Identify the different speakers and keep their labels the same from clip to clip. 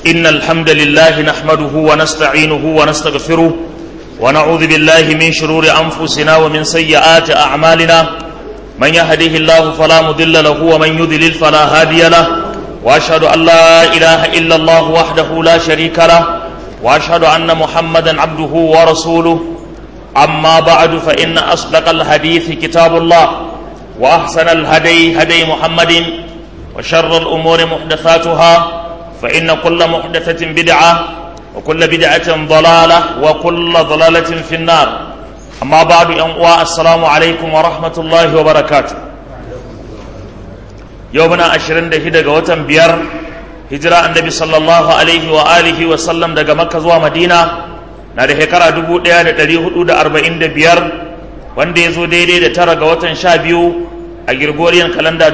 Speaker 1: إن الحمد لله نحمده ونستعينه ونستغفره ونعوذ بالله من شرور أنفسنا ومن سيئات أعمالنا من يهده الله فلا مضل له ومن يضلل فلا هادي له وأشهد أن لا إله إلا الله وحده لا شريك له وأشهد أن محمدا عبده ورسوله أما بعد فإن أصدق الحديث كتاب الله وأحسن الهدي هدي محمد وشر الأمور محدثاتها فإن كل محدثة بدعة وكل بدعة ضلالة وكل ضلالة في النار أما بعد السلام عليكم ورحمة الله وبركاته يومنا 22 ga watan biyar hijira annabi sallallahu alaihi wa alihi wa sallam daga makka zuwa madina na da shekara 1445 wanda ya zo daidai da 9 ga watan 12 a Gregorian calendar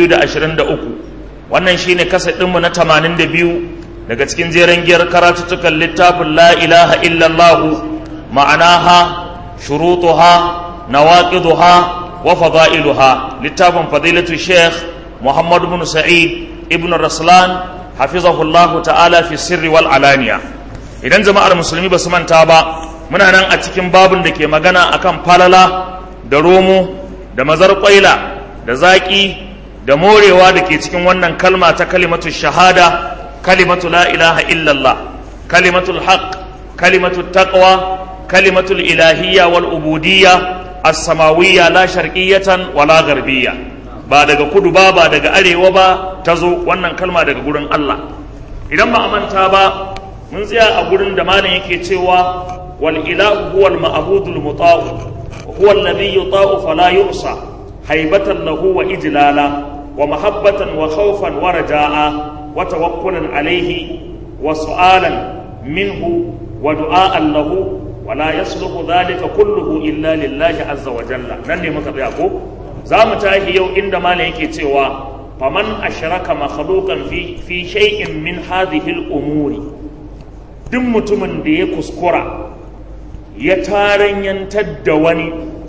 Speaker 1: 2023 wannan shine kaset ɗinmu na 82 daga cikin jeren giyar karatuttukan littafin la ilaha illallah ma'anaha shurutuha nawaqiduha wa fadailuha littafin fadilatu sheikh muhammad ibn sa'id ibn raslan hafizahullahu ta'ala fi sirri wal alaniya. Idan jama'ar musulmi ba su manta ba muna nan a cikin babin da ke magana akan falala da romo da mazar kwaila da zaki da morewa da ke cikin wannan kalma ta kalimatu shahada, kalimatu la ilaha illallah, kalimatul haqq, kalimatul taqwa, kalimatul ilahiyya wal ubudiyya as-samawiyya la sharqiyatan wala gharbiyya. Ba daga kudu ba daga arewa ba ta zo wannan kalma daga gurin Allah. Idan ba a manta ba mun tsaya a gurin da malam yake cewa wal ilahu huwal ma'budul muta'u huwa alladhi yuta'u fala yu'sa haibatan lahu wa ijlala wa mahabbatan wa khawfan wa raja'a wa tawakkulan alayhi wa su'alan minhu wa du'a'an lahu wa la yasluhu dhalika kulluhu illa lillahi azza wa jalla. Nan ne muka tsaya ko za mu tashi yau inda malam yake cewa faman ashraka makhluqan fi shay'in min hadhihi al-umuri, duk mutumin da ya kuskura ya taranyantar da wani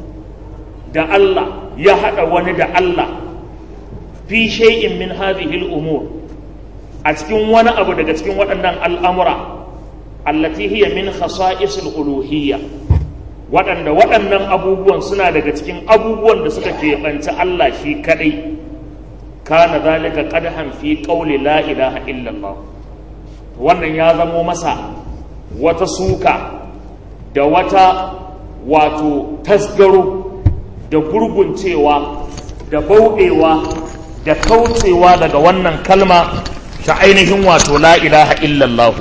Speaker 1: da Allah, ya hada wani da Allah fi shay'in min hadhihi al-umur, a cikin wani abu daga cikin waɗannan al'amura allati hiya min khasa'is al-uluhiyya, waɗanda waɗannan abubuwan suna daga cikin abubuwan da suka keɓanci Allah shi kaɗai, kana zalika qadhan fi qawli la ilaha illallah, wannan ya zamo masa wata suka da wata wato tasgaro da gurguncewa da bauɗewa da kaucewa daga wannan kalma ta ainihin wato la ilaha illallah.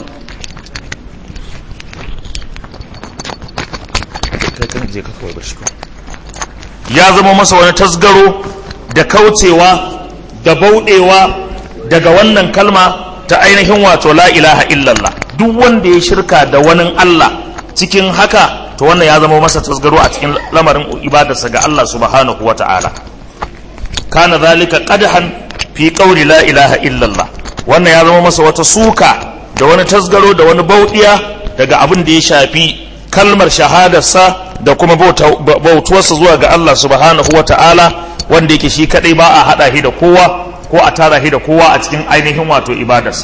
Speaker 1: Ya zama masa wani tasgaro da kaucewa da bauɗewa daga wannan kalma ta ainihin wato la ilaha illallah. Duk wanda ya shirka da wani Allah cikin haka to wannan ya zama masa tasgaro a cikin lamarin ibadarsa ga Allah subhanahu wa ta'ala. Kana zalika qadhan fi qawli la ilaha illallah, wannan ya zama masa wata suka da wani tasgaro da wani bauɗiya daga abin da ya shafi kalmar shahadarsa da kuma bautuwarsa zuwa ga Allah subhanahu wa ta'ala, wanda yake shi kadai ba a hada shi da kowa ko a tara shi da kowa a cikin ainihin wato ibadarsa.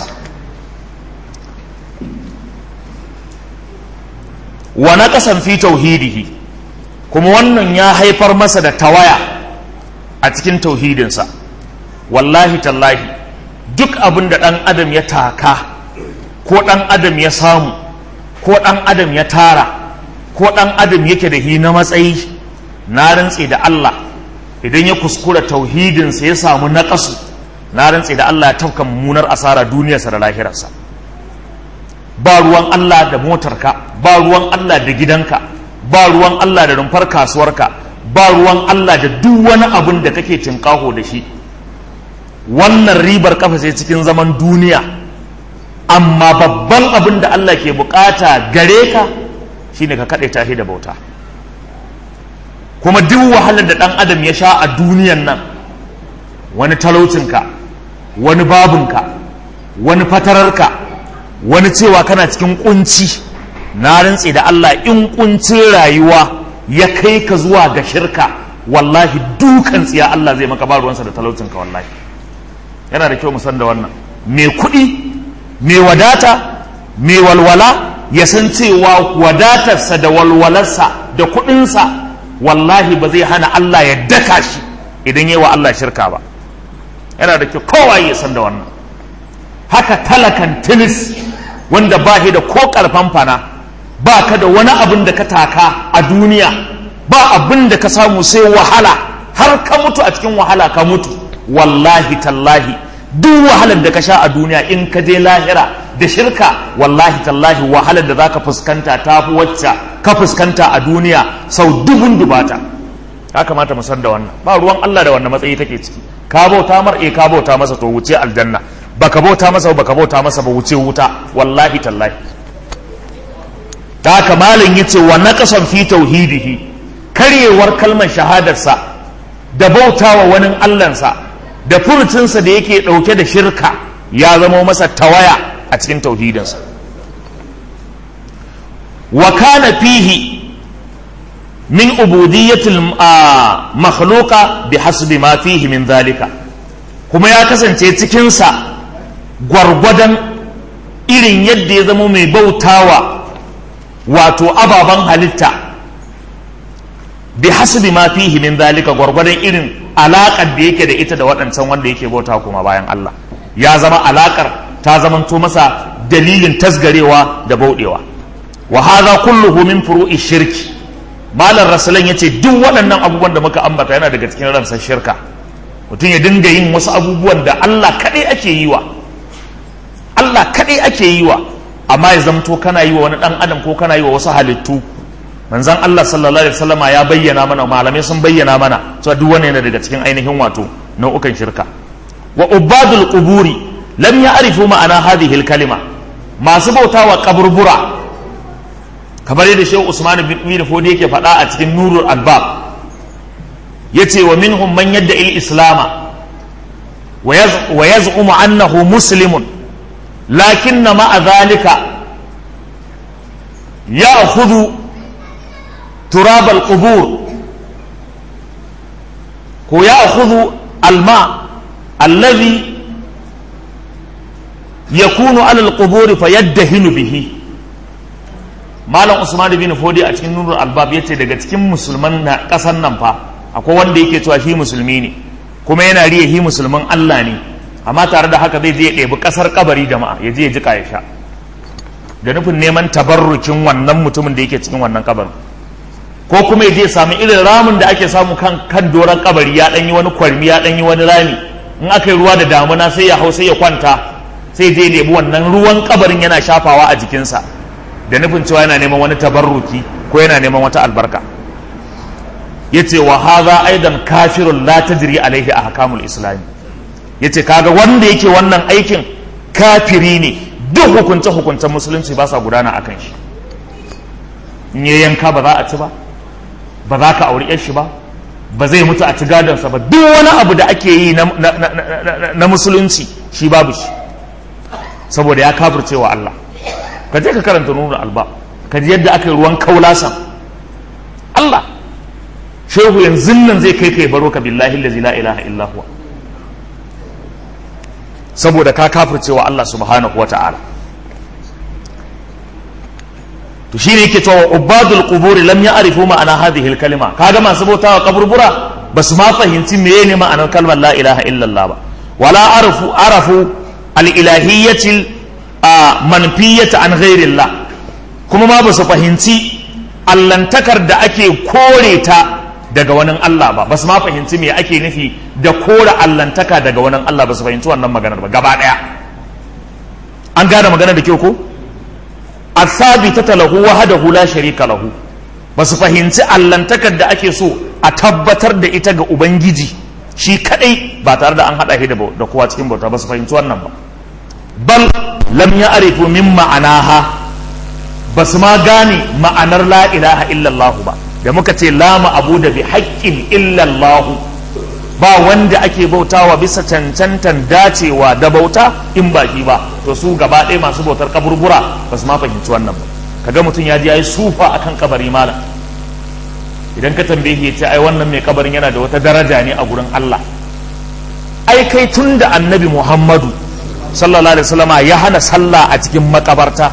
Speaker 1: Wa naqasan fi tauhidihi, kuma wannan ya haifar masa da tawaya a cikin tauhidinsa. Wallahi tallahi duk abin da ɗan adam ya taka ko ɗan adam ya samu ko ɗan adam ya tara ko ɗan adam yake da hi na matsayi, na rantse da Allah idan ya kuskura tauhidinsa ya samu naƙasu, na rantse da Allah ya tafka mummunar asara duniyarsa da lahirarsa. Ba ruwan Allah da motarka, ba ruwan Allah da gidanka, ba ruwan Allah da rumfar kasuwarka, ba ruwan Allah da duk wani abin da kake tinkaho da shi. Wannan ribar kafa sai cikin zaman duniya, amma babban abin da Allah ke bukata gare ka shine ka kaɗe tashi da bauta. Kuma duk wahalar da ɗan adam ya sha a duniyan nan, wani talaucinka, wani babunka, wani fatararka, wani cewa kana cikin kunci, na rantse da Allah in kuncin rayuwa ya kai ka zuwa ga shirka, wallahi dukan tsiya Allah zai maka ba ruwansa da talaucinka. Wallahi yana da kyau mu san da wannan. Mai kuɗi mai wadata mai walwala ya san cewa wadatarsa da walwalarsa da kuɗinsa wallahi ba zai hana Allah ya daka shi idan yi wa Allah shirka ba. Yana da kyau kowa ya san da wannan. Haka talakan tilis wanda ba shi da ko karfan fana, ba ka da wani abin da ka taka a duniya, ba abin da ka samu sai wahala, har ka mutu a cikin wahala ka mutu, wallahi tallahi duk wahalar da ka sha a duniya in ka je lahira da shirka, wallahi tallahi wahalar da za ka fuskanta ta fi wacce ka fuskanta a duniya sau dubun dubata. Ya kamata mu san da wannan. Ba ruwan Allah da wannan matsayi take ciki. Ka bauta mar ka bauta masa to wuce aljanna, baka bauta masa ba wuce wuta, wallahi tallahi. Da haka malin yace wa naqasan fi tauhidihi, karyewar kalmar shahadarsa da bautawa wani Allahnsa da furucinsa da yake dauke da shirka ya zama masa tawaya a cikin tauhidinsa. Wa kana fihi min ubudiyyatil makhluqa bihasbi ma fihi min zalika, kuma ya kasance cikinsa gwargwadon irin yadda ya zama mai bautawa wato ababen halitta, bihasbi ma fihi min zalika, gwargwadon irin alaƙar da yake da ita da waɗancan wanda yake bauta kuma bayan Allah, ya zama alaƙar ta zamanto masa dalilin tasgarewa da bauɗewa. Wa hadha kulluhu min furu'i shirki. Malam Rasulan yace duk waɗannan abubuwan da muka ambata yana daga cikin ransa shirka. Mutum ya dinga yin wasu abubuwan da Allah kaɗai ake yi wa, Allah kaɗai ake yi wa, amma ya zamto kana yi wa wani ɗan adam ko kana yi wa wasu halittu. Manzon Allah sallallahu alaihi wasallama ya bayyana mana, malamai sun bayyana mana cewa duk wani yana daga cikin ainihin wato nau'ukan shirka. Wa ubadul quburi lam ya'rifu ma'ana hadhihi al-kalima. Masu bautawa kaburbura, kamar yadda Shehu Usman bin Fodi yake faɗa a cikin Nurul Albab, yace wa minhum man yad'i al-islama wa yaz'umu annahu muslimun lakinna ma'a dhalika ya'khudhu turab al-qubur ko ya'khudhu al-ma alladhi yakunu 'ala al-qubur fayaddahinu bihi. Malam Usman bin Fodi a cikin Nurul Albab yace daga cikin musulman na kasan nan fa akwai wanda yake cewa shi musulmi ne kuma yana riya shi musulman Allah ne, amma tare da haka zai je ya ɗebi ƙasar kabari jama'a ya je ya jika ya sha da nufin neman tabarrukin wannan mutumin da yake cikin wannan kabarin, ko kuma ya je sami irin ramin da ake samu kan doron kabari ya ɗanyi wani kwarmi ya ɗanyi wani rami, in aka yi ruwa da damuna sai ya hau sai ya kwanta sai je ya ɗebi wannan ruwan kabarin yana shafawa a jikinsa da nufin cewa yana neman wani tabarruki ko yana neman wata albarka. Yace wa hadha aidan kafirun la tajri alaihi ahkamul islam. Yace kaga wanda yake wannan aikin kafiri ne, duk hukunce hukuncen musulunci ba sa gudana akan shi. In ya yanka ba za a ci ba, ba za ka auri yar shi ba, ba zai mutu a ci gadonsa ba, duk wani abu da ake yi na musulunci shi babu shi, saboda ya kafirce wa Allah. Ka je ka karanta Nurul Albab ka ji yadda aka yi ruwan kaulasan Allah. Shehu yanzu nan zai kai kai baro ka billahi allazi la ilaha illa huwa, saboda ka kafircewa Allah subhanahu wata'ala. to shine yake cewa ubadul quburi lam ya'rifu ma'ana hadhihi al-kalima. Kaga masu bautawa kaburbura basu ma fahimci meye ne ma'anar kalmar la ilaha illa Allah ba, wala arafu al-ilahiyyati manfiyata an ghairillah, kuma ma basu fahimci allantakar da ake kore ta daga wani Allah ba, basu ma fahimci me ake nufi da kore allantaka daga wani Allah, basu fahimci wannan maganar ba gaba daya. An gane maganar da kyau ko? athabitata lahu wahdahu la sharika lahu, basu fahimci allantakar da ake so a tabbatar da ita ga ubangiji shi kadai ba tare da an hada shi da kowa cikin bauta, basu fahimci wannan ba. Bal lam ya'rifu min ma'anaha, basu ma gane ma'anar la ilaha illallah ba, da muka ce la ma'budu bi haqqin illallah, ba wanda ake bautawa bisa cancantan dacewa da bauta in ba shi ba. To su gaba ɗaya masu bautar kaburbura basu ma fahimci wannan ba. Kaga mutum ya ji yayi sufa akan kabari malam, idan ka tambaye ya ce ai wannan mai kabarin yana da wata daraja ne a gurin Allah. Ai kai tun da annabi Muhammadu sallallahu alaihi wasallama ya hana sallah a cikin makabarta,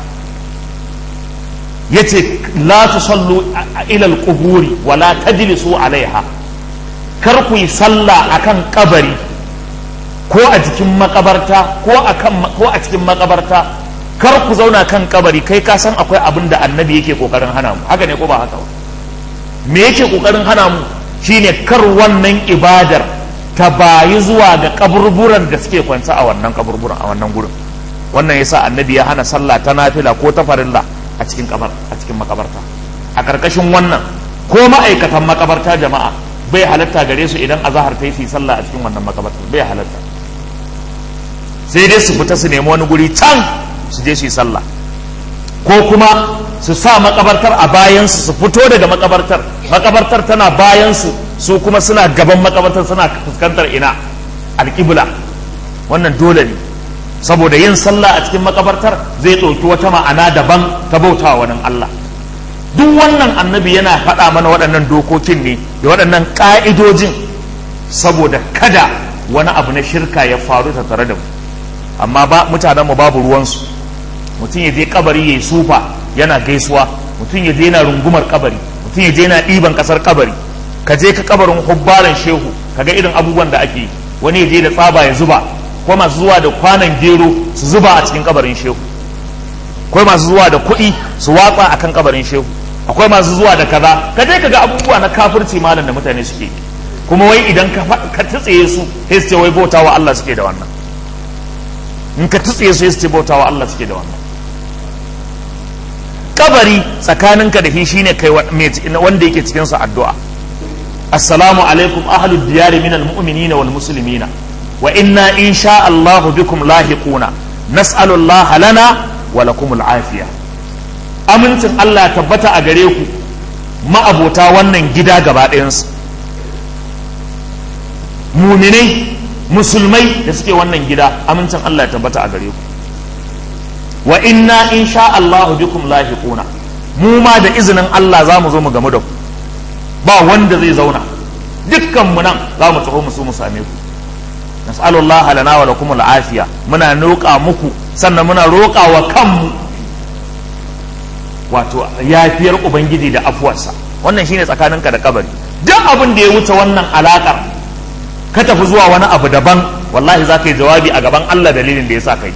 Speaker 1: yace la tusallu ila al-quburi wa la tajlisu alaiha, kar ku yi sallah akan kabari ko a cikin makabarta ko a cikin makabarta, kar ku zauna kan kabari. Kai ka san akwai abin da annabi yake kokarin hana mu, haka ne ko ba haka ba? Me yake kokarin hana mu shine kar wannan ibadar ta bayi zuwa ga kaburburan da suke kwanta a wannan kaburburan, a wannan gurin. Wannan yasa annabi ya hana sallah ta nafila ko ta farilla a cikin makabarta. A karkashin wannan, ko ma'aikatan makabarta jama'a bai halatta gare su idan azahar ta yi sallah a cikin wannan makabarta, bai halatta. Sai dai su fita su nemi wani guri can su je su yi sallah, ko kuma su sa makabartar a bayansu, su fito daga makabartar tana bayansu, su kuma suna gaban makabartar, suna fuskantar ina alƙibla. Wannan dole ne, saboda yin sallah a cikin makabartar zai ɗauki wata ma'ana daban ta bautawa wani Allah. Duk wannan annabi yana faɗa mana waɗannan dokokin ne da waɗannan ƙa'idojin saboda kada wani abu na shirka ya faru ta tare da mu. Amma mutanen mu babu ruwansu. Mutum ya je kabari ya yi sufa yana gaisuwa, mutum ya je yana rungumar kabari, mutum ya je yana ɗiban ƙasar kabari. Ka je ka kabarin hubbaran shehu kaga irin abubuwan da ake yi. Wani ya je da tsaba ya zuba, ko masu zuwa da kwanan gero su zuba a cikin kabarin shehu, akwai masu zuwa da kuɗi su watsa akan kabarin shehu, akwai masu zuwa da kaza. Ka je ka ga abubuwa na kafirci malam da mutane suke, kuma wai idan ka tutsaye su sai su ce wai bautawa Allah suke da wannan. In ka tutsaye su sai su ce bautawa Allah suke da wannan. Kabari tsakaninka da shi shine kai wanda yake cikin sa addu'a. Assalamu alaikum ahlud diyari minal mu'minina wal muslimina wa inna insha Allahu bikum lahiquna nas'alu Allah lana wa lakumul afiya. Amincin Allah tabbata a gare ku ma'abota wannan gida gaba ɗayansu, muminai musulmai da suke wannan gida, amincin Allah tabbata a gare ku. Wa inna insha Allahu bikum lahiquna, mu ma da izinin Allah za mu zo mu gamu da ku, ba wanda zai zauna, dukkan mu nan za mu taho mu same ku. Nas'alullaha lana wa lakumul afiya, muna roƙa muku sannan muna roƙa wa kanmu wato yafiyar ubangiji da afuwarsa. Wannan shine tsakaninka da kabari. Duk abin da ya wuce wannan alakar ka tafi zuwa wani abu daban, wallahi za ka yi jawabi a gaban Allah dalilin da ya sa kai.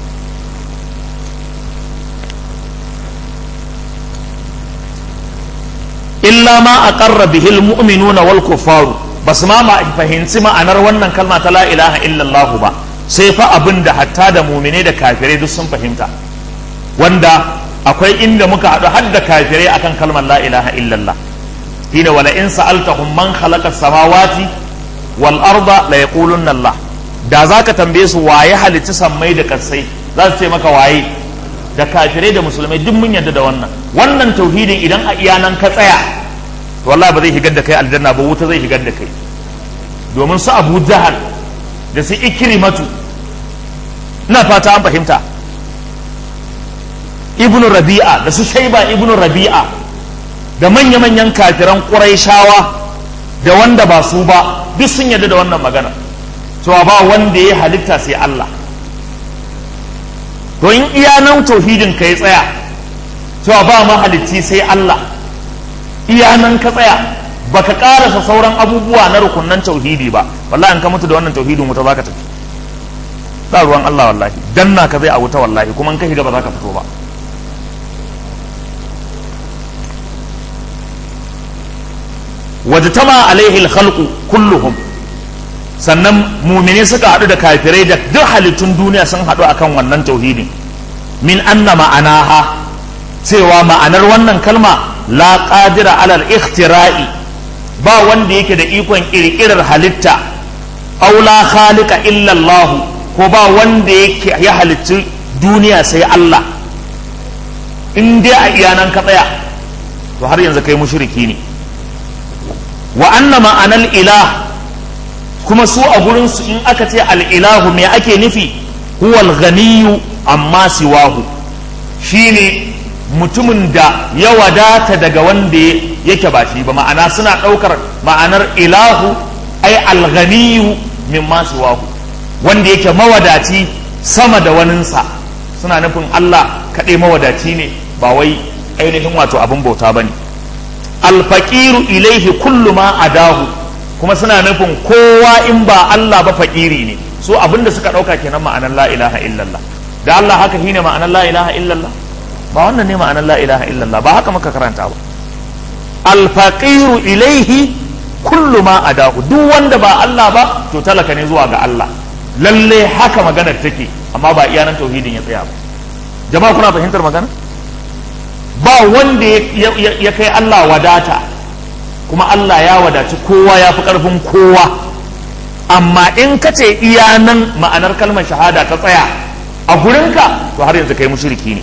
Speaker 1: Illa ma aqarra bihil mu'minuna wal kuffaru, basu ma fahimci ma'anar wannan kalma ta la ilaha illallah ba, sai fa abin da hatta da mu'mine da kafirai duk sun fahimta, wanda akwai inda muka haɗu har da kafirai akan kalmar la ilaha illallah. Hina wala in sa'altahum man khalaqa samawati wal arda la yaqulunna Allah. Da zaka tambaye su waye halitta sammai da kasai, za su ce maka waye. Da kafirai da musulmai duk mun yarda da wannan tauhidin. Idan a iyanan ka tsaya, to wallahi ba zai shigar da kai aljanna ba, wuta zai shigar da kai. Domin su Abu Jahal da su Ikrimatu, ina fata an fahimta, Ibn Rabi'a da su Shaiba Ibn Rabi'a da manya-manyan kafiran Qurayshawa da wanda ba su ba, duk sun yarda da wannan magana cewa ba wanda ya halitta sai Allah. To in iya nan tauhidin ka ya tsaya cewa ba mahalicci sai Allah, iya nan ka tsaya baka karasa sauran abubuwa na rukunnan tauhidi ba, wallahi an ka mutu da wannan tauhidin wuta zaka tafi. ba ruwan Allah wallahi, danna ka zai a wuta wallahi, kuma in ka shiga ba za ka fito ba. wajtama alaihi alkhalqu kulluhum, sannan mumine suka haɗu da kafirai da duk halittun duniya sun haɗu akan wannan tauhidin. Min anna ma'anaha, cewa ma'anar wannan kalma la qadira alal ikhtira'i, ba wanda yake da ikon kirkirar halitta, aw la khaliqa illa Allah, ko ba wanda yake ya halitti duniya sai Allah. In dai a iyanan ka tsaya to har yanzu kai mushriki ne. Wa anna ma'anal ilah, kuma su a gurinsu in aka ce al'ilahu me ake nufi, huwal ganiyu amma siwahu, shine mutumin da ya wadata daga wanda yake ba shi ba. Ma'ana suna ɗaukar ma'anar ilahu ai alganiyu mimma siwahu, wanda yake mawadaci sama da waninsa, suna nufin Allah kaɗai mawadaci ne ba wai ainihin wato abin bauta bane. Alfaqiru ilaihi kullu ma adahu, kuma suna nufin kowa in ba Allah ba faƙiri ne. So abinda suka ɗauka kenan ma'anar la ilaha illallah. Da Allah haka shine ma'anar la ilaha illallah? Ba wannan ne ma'anar la ilaha illallah, ba haka muka karanta ba. Alfaqiru ilaihi kullu ma adahu, duk wanda ba Allah ba to talaka ne zuwa ga Allah. Lalle haka maganar take, amma ba iya nan tauhidin ya tsaya ba. Jama'a kuna fahimtar magana? Ba wanda ya kai Allah wadata, kuma Allah ya wadaci kowa, ya fi ƙarfin kowa. Amma in ka ce iya nan ma'anar kalmar shahada ta tsaya a gurinka, to har yanzu kai mushriki ne.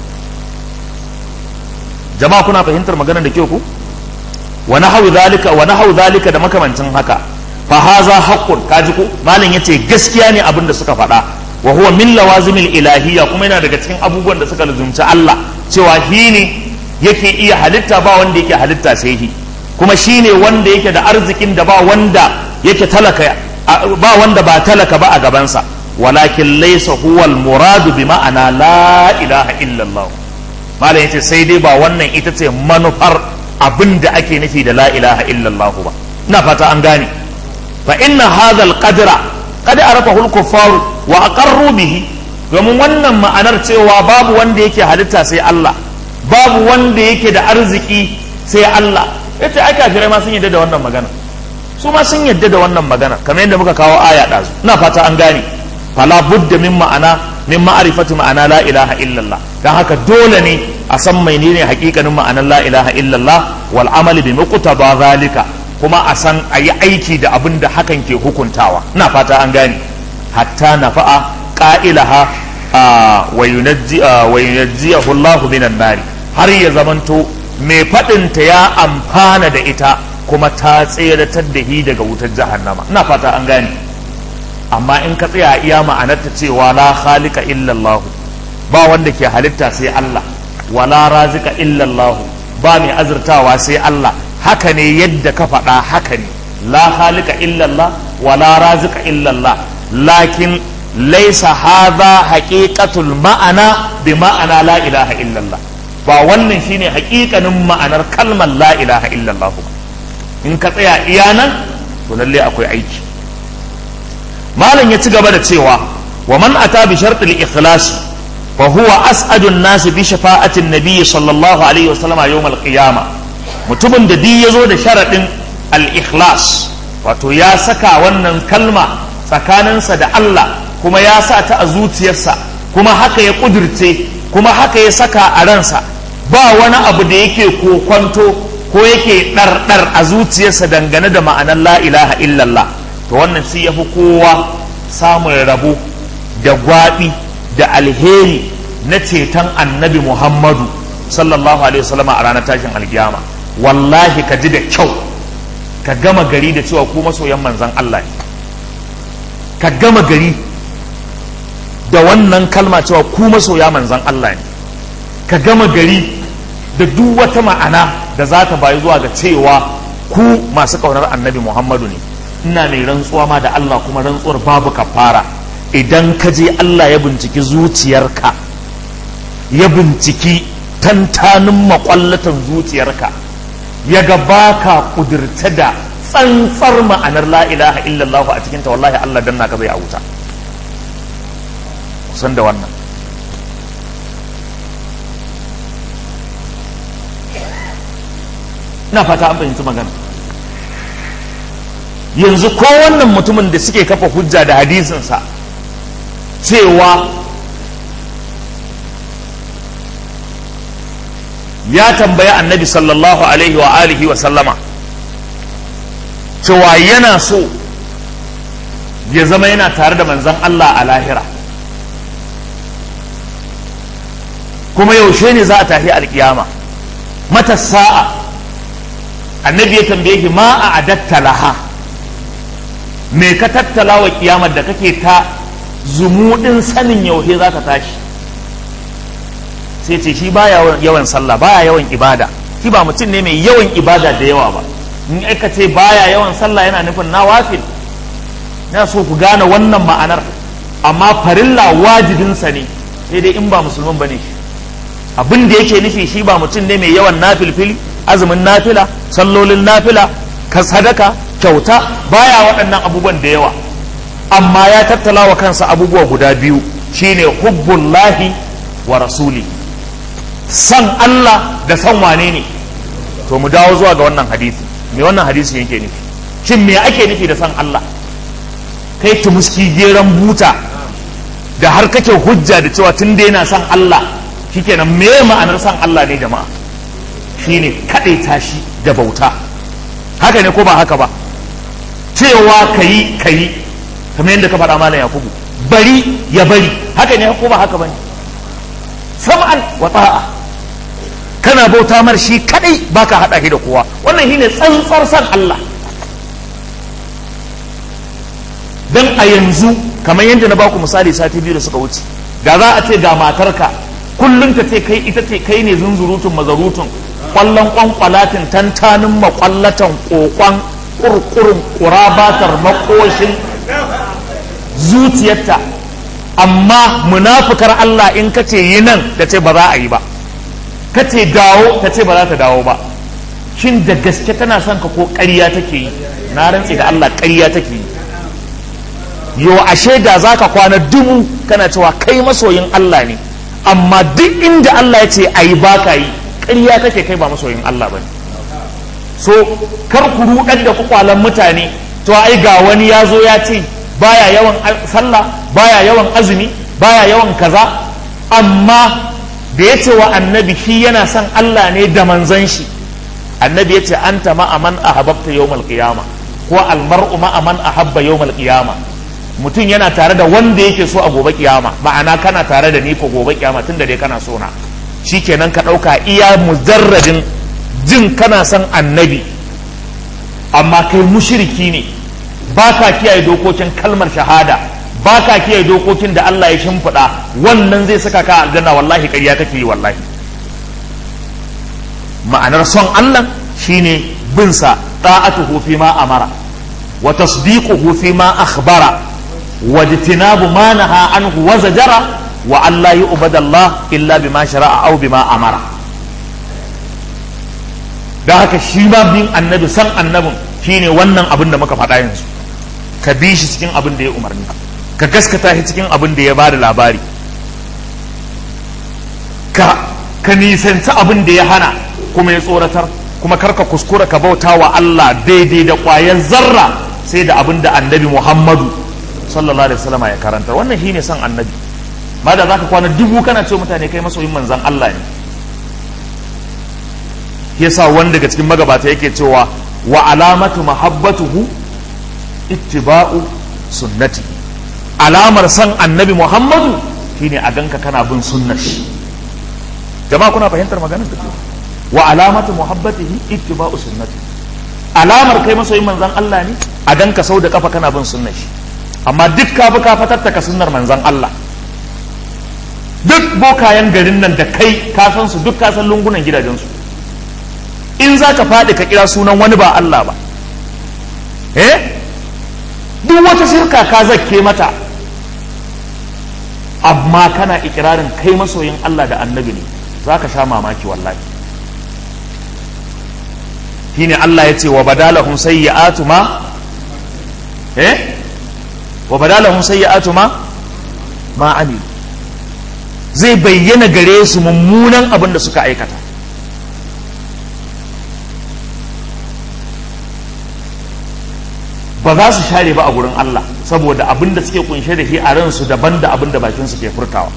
Speaker 1: Jama'a kuna fahimtar maganar da kyau ku? wa nahawu zalika da makamancin haka. Fa haza haqqun, kaji ko malam yace gaskiya ne abin da suka faɗa. Wa huwa min lawazimil ilahiyya, kuma yana daga cikin abubuwan da suka lazumci Allah, cewa shi ne yake iya halitta, ba wanda yake halitta sai shi, kuma shi ne wanda yake da arzikin da ba wanda yake talaka, ba wanda ba talaka ba a gabansa. Walakin laysa huwa al-muradu bi ma'ana la ilaha illallah. Malam yace sai dai ba wannan ita ce manufar abin da ake nufi da la ilaha illallah ba. Ina fata an gane. Fa inna hadha al-qadra qad arafahu al-kuffar wa aqarru bihi, domin wannan ma'anar cewa babu wanda yake halitta sai Allah, babu wanda yake da arziki sai Allah, yace ai kafirai ma sun yadda da wannan magana, su ma sun yadda da wannan magana, kamar yadda muka kawo aya ɗazu. Ina fata an gane. Fala budda min ma'arifati ma'ana la ilaha illallah, dan haka dole ne a san menene hakikanin ma'anar la ilaha illallah, wal amali bi muqtaba zalika, kuma a san a yi aiki da abin da hakan ke hukuntawa. Ina fata an gane. Hatta nafa'a qa'ilaha wa yunajjiyahu Allahu minan nari, har ya zamanto mai faɗin ta ya amfana da ita, kuma ta tseratar da shi daga wutar jahannama. Ina fata an gane. Amma in ka tsaya iya ma'anarta cewa la khaliqa illa Allah, ba wanda ke halitta sai Allah, wala razika illa Allah, ba mai azurtawa sai Allah, haka ne yadda ka faɗa haka ne, la khaliqa illa Allah wala razika illa Allah, lakin laisa hadha haqiqatul ma'ana bi ma'ana la ilaha illallah, ba wannan shine haƙiƙanin ma'anar kalmar la ilaha illallah. In ka tsaya iya nan to lalle akwai aiki. Malam ya ci gaba da cewa wa man ata bi shartil ikhlas fa huwa as'adun nas bi shafa'atin nabiy sallallahu alaihi wasallam yawm al-qiyamah. Mutumin da ya zo da sharadin al-ikhlas, wato ya saka wannan kalma tsakaninsa da Allah, kuma ya sa ta a zuciyarsa, kuma haka ya kudirce, kuma haka ya saka a ransa, ba wani abu da yake kokwanto ko yake ɗarɗar a zuciyarsa dangane da ma'anar la ilaha illallah, to wannan shi ya fi kowa samun rabo da gwaɓi da alheri na ceton annabi Muhammadu sallallahu alaihi wasallam a ranar tashin alkiyama. Wallahi ka ji da kyau, ka gama gari da cewa ku masoyan manzan Allah ne, ka gama gari da wannan kalma cewa ku masoya manzan Allah ne, ka gama gari da duk wata ma'ana da za ta bayi zuwa ga cewa ku masu ƙaunar annabi Muhammadu ne. Ina mai rantsuwa ma da Allah, kuma rantsuwar babu kafara. Idan ka je Allah ya binciki zuciyarka, ya binciki tantanin makwallatan zuciyarka, ya ga baka kudirce da tsantsar ma'anar la ilaha illallah a cikinta, wallahi Allah danna ka zai a wuta. Kusan da wannan. Ina fata an fahimci magana. Yanzu ko wannan mutumin da suke kafa hujja da hadisinsa cewa ya tambaya annabi sallallahu alaihi wa alihi wa sallama cewa yana so ya zama yana tare da manzon Allah a lahira, kuma yaushe ne za a tafi alkiyama, mata sa'a. Annabi ya tambaye shi ma a adatta laha, me ka tattala wa kiyamar da kake ta zumuɗin sanin yaushe za ka tashi? Sai ce shi baya yawan sallah, baya yawan ibada, shi ba mutum ne mai yawan ibada da yawa ba. In aka ce baya yawan sallah yana nufin nawafil. Na so ku gane wannan ma'anar. amma farilla wajibinsa ne, sai dai in ba musulman bane shi. Abin da yake nufi shi ba mutum ne mai yawan nafilfili, azumin nafila, sallolin nafila, ka sadaka, kyauta, baya waɗannan abubuwan da yawa, amma ya tattala wa kansa abubuwa guda biyu, shine hubbullahi wa rasuli, san Allah da san wane ne. To mu dawo zuwa ga wannan hadisi, me wannan hadisi yake nufi? Shin me ake nufi da san Allah? Kai tumuski geran buta da har kake hujja da cewa tun da yana san Allah shikenan, me ma'anar san Allah ne jama'a? Shine kadaita shi da bauta. Haka ne ko ba haka ba? Cewa kayi kamar yadda ka faɗa malam Yakubu, bari ya bari, haka ne ko ba haka bane? Sam'an wa ta'a, kana bauta mar shi kadai, baka hada shi da kowa. Wannan shine tsantsar san Allah. Dan a yanzu kamar yadda na baku misali sati biyu da suka wuce, da za a ce ga matarka kullum ta ce kai ne zunzurutun mazarutun, kwallon kwankwalatin tantanin makwallatan kokon kurkurin kurabatar makoshin zuciyarta, amma munafukar Allah in ka ce yi nan ta ce ba za a yi ba, ka ce dawo ta ce ba za ta dawo ba. Shin da gaske tana son ka ko ƙarya take yi? Na rantse da Allah ƙarya take yi. Yo ashe da za ka kwana dubu kana cewa kai masoyin Allah ne, amma duk inda Allah ya ce a yi ba ka yi, ƙarya kake, kai ba masoyin Allah ba ne. So kar ku ruɗar da kwakwalan mutane, to ai ga wani ya zo ya ce baya yawan sallah, baya yawan azumi, baya yawan kaza, amma da ya ce wa annabi shi yana son Allah ne da manzon shi. Annabi ya ce anta ma'a man ahabbta yawmal qiyama, ko almar'u ma'a man ahabba yawmal qiyama. Mutum yana tare da wanda yake so a gobe kiyama, ma'ana kana tare da ni ko gobe kiyama, tunda dai kana so na. Shikenan ka ɗauka iya mujarradin jin kana son annabi, amma kai mushriki ne, ba ka kiyaye dokokin kalmar shahada, ba ka kiyaye dokokin da Allah ya shimfiɗa, wannan zai saka ka aljanna. Wallahi ƙarya kake yi, wallahi. Ma'anar son Allah shine bin sa, ta'atuhu fi ma amara wa tasdiquhu fi ma akhbara wa jitinabu ma naha anhu wa zajara wa alla yu'badallah illa bima shara'a aw bima amara. Da haka shi ma bin annabi, san annabin shine wannan abin da muka faɗa yanzu. Ka bi shi cikin abin da ya umarni, ka gaskata shi cikin abin da ya bada labari, ka nisanci abin da ya hana kuma ya tsoratar, kuma karka kuskura ka bauta wa Allah daidai da ƙwayar zarra sai da abin da annabi Muhammadu sallallahu alaihi wasallam ya karanta. Wannan shine san annabi. Ma da zaka kwana dubu kana ce mutane kai masoyin manzon Allah ne. Yasa wanda daga cikin magabata yake cewa wa alamatu mahabbatuhu ittiba'u sunnati, alamar san annabi Muhammadu shine a ganka kana bin sunnar shi. Jama'a kuna fahimtar maganar da ke? Wa alamatu muhabbatihi ittiba'u sunnati, alamar kai masoyin manzon Allah ne a ganka sau da kafa kana bin sunnar shi. Amma duk ka bi ka fatattaka sunnar manzon Allah, duk bokayen garin nan da kai ka san su, duk ka san lungunan gidajensu. In za ka faɗi ka kira sunan wani ba Allah ba, duk wata shirka ka zakke mata, amma kana ikirarin kai masoyin Allah da annabi ne, za ka sha mamaki wallahi. Shine Allah ya ce wa badalahum sayyi'atu ma wa badalahum sayyi'atu ma amilu, zai bayyana gare su mummunan abin da suka aikata. Ba za su share ba a gurin Allah, saboda abin da suke kunshe da shi a ransu daban da abin da bakinsu ke furtawa.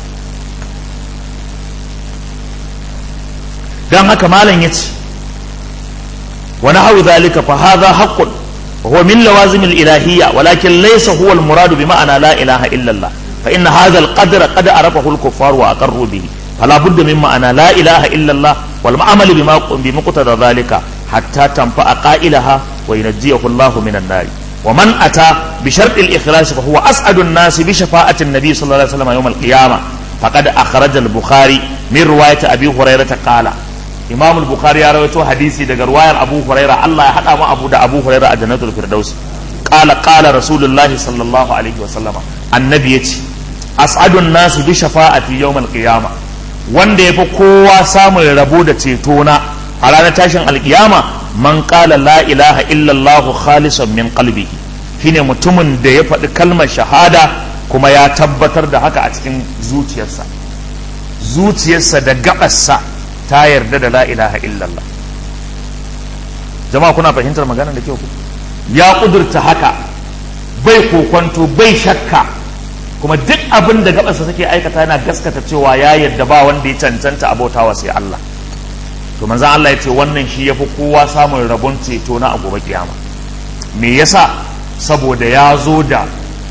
Speaker 1: don haka malam ya ce wani hau zalika fa hadha haqqun wa huwa min lawazim al-ilahiyya walakin laysa huwa al-murad bi ma'ana la ilaha illa Allah fa inna hadha al-qadra qad arafahu al-kuffar wa aqarru bihi fala budda min ma'ana la ilaha illa Allah wal ma'amal bi muqtada dhalika hatta tanfa'a qailaha wa yunajjiyahu Allah min an-nar ومن أتى بشرط الإخلاص فهو أسعد الناس بشفاعة النبي صلى الله عليه وسلم يوم القيامة فقد أخرج البخاري من رواية أبي هريرة قال إمام البخاري رويته حديثي دقى رواية أبو هريرة الله يحدى ما أبو هريرة جنة الفردوس قال رسول الله صلى الله عليه وسلم النبي يتي as'adun nasu bi shafa'ati yawmal qiyama, wanda yafi kowa samun rabo da ceto na a ranar tashin alkiyama, man qala la ilaha illallah khalisan min qalbihi, shine mutumin da ya faɗi kalmar shahada kuma ya tabbatar da haka a cikin zuciyarsa da gabarsa ta yarda da la ilaha illallah. Jama'a kuna fahimtar magana da kyau ku? Ya kudurta haka, bai kokwanto, bai shakka, kuma duk abin da gabarsa take aikata yana gaskata cewa ya yarda ba wanda ya cancanta abautawa sai Allah. To manzon Allah ya ce wannan shi yafi kowa samun rabon ceto na a gobe kiyama. Me yasa? Saboda ya zo da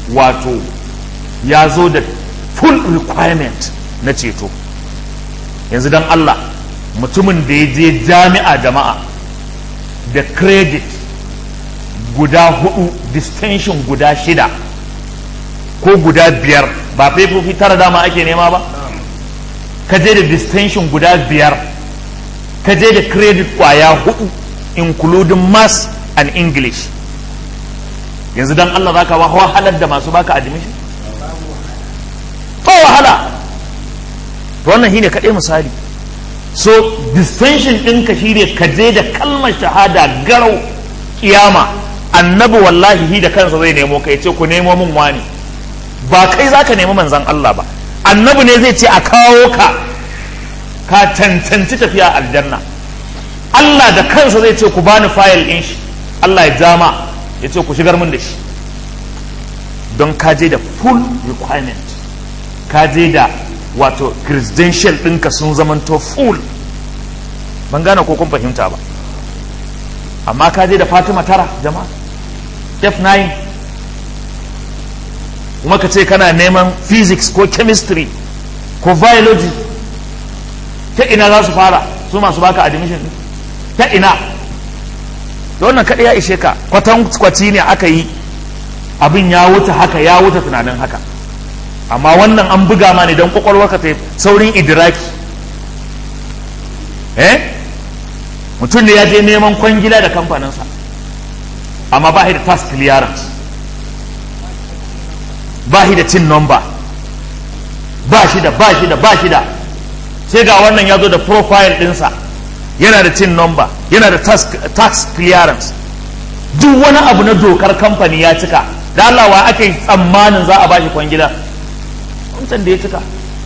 Speaker 1: full requirement na ceto. Yanzu dan Allah, mutumin da ya je jami'a jama'a da credit guda 4, distinction guda 6 ko guda 5, ba faifofi 9 dama ake nema ba, ka je da distinction guda 5, ka je da credit kwaya 4 including maths and English. Yanzu dan Allah zaka wahalar da masu baka admission? Ba wahala. To wannan shine kaɗai misali. So distinction ɗinka shine ka je da kalmar shahada garau kiyama. Annabi wallahi shi da kansa zai nemo ka, ya ce ku nemo min wani, ba kai zaka nemi manzon Allah ba. Annabi ne zai ce a kawo ka cancanci tafiya aljanna. Allah da kansa zai ce ku bani fayil ɗin shi, Allah ya jama ya ce ku shigar min da shi, don ka je da full requirement, ka je da wato credential ɗinka sun zamanto full. Ban gane ko kun fahimta ba. Amma ka je da Fatima 9 jama'a, F9, kuma ka ce kana neman physics ko chemistry ko biology, ta ina za su fara su masu baka admission ɗin? Ta ina? Da wannan kaɗai ya ishe ka. Kwatankwaci ne aka yi, abin ya wuce haka, ya wuce tunanin haka. Amma wannan an buga ma ne don kwakwalwarka ta saurin idiraki. Mutum ne ya je neman kwangila da kamfaninsa, amma ba shi da task clearance, ba shi da tin number, ba shi da sai ga wannan ya zo da profile ɗinsa, yana da tin number, yana da tax clearance, duk wani abu na dokar kamfani ya cika. Da Allah wa aka yi tsammanin za a ba shi kwangila? Wancan da ya cika.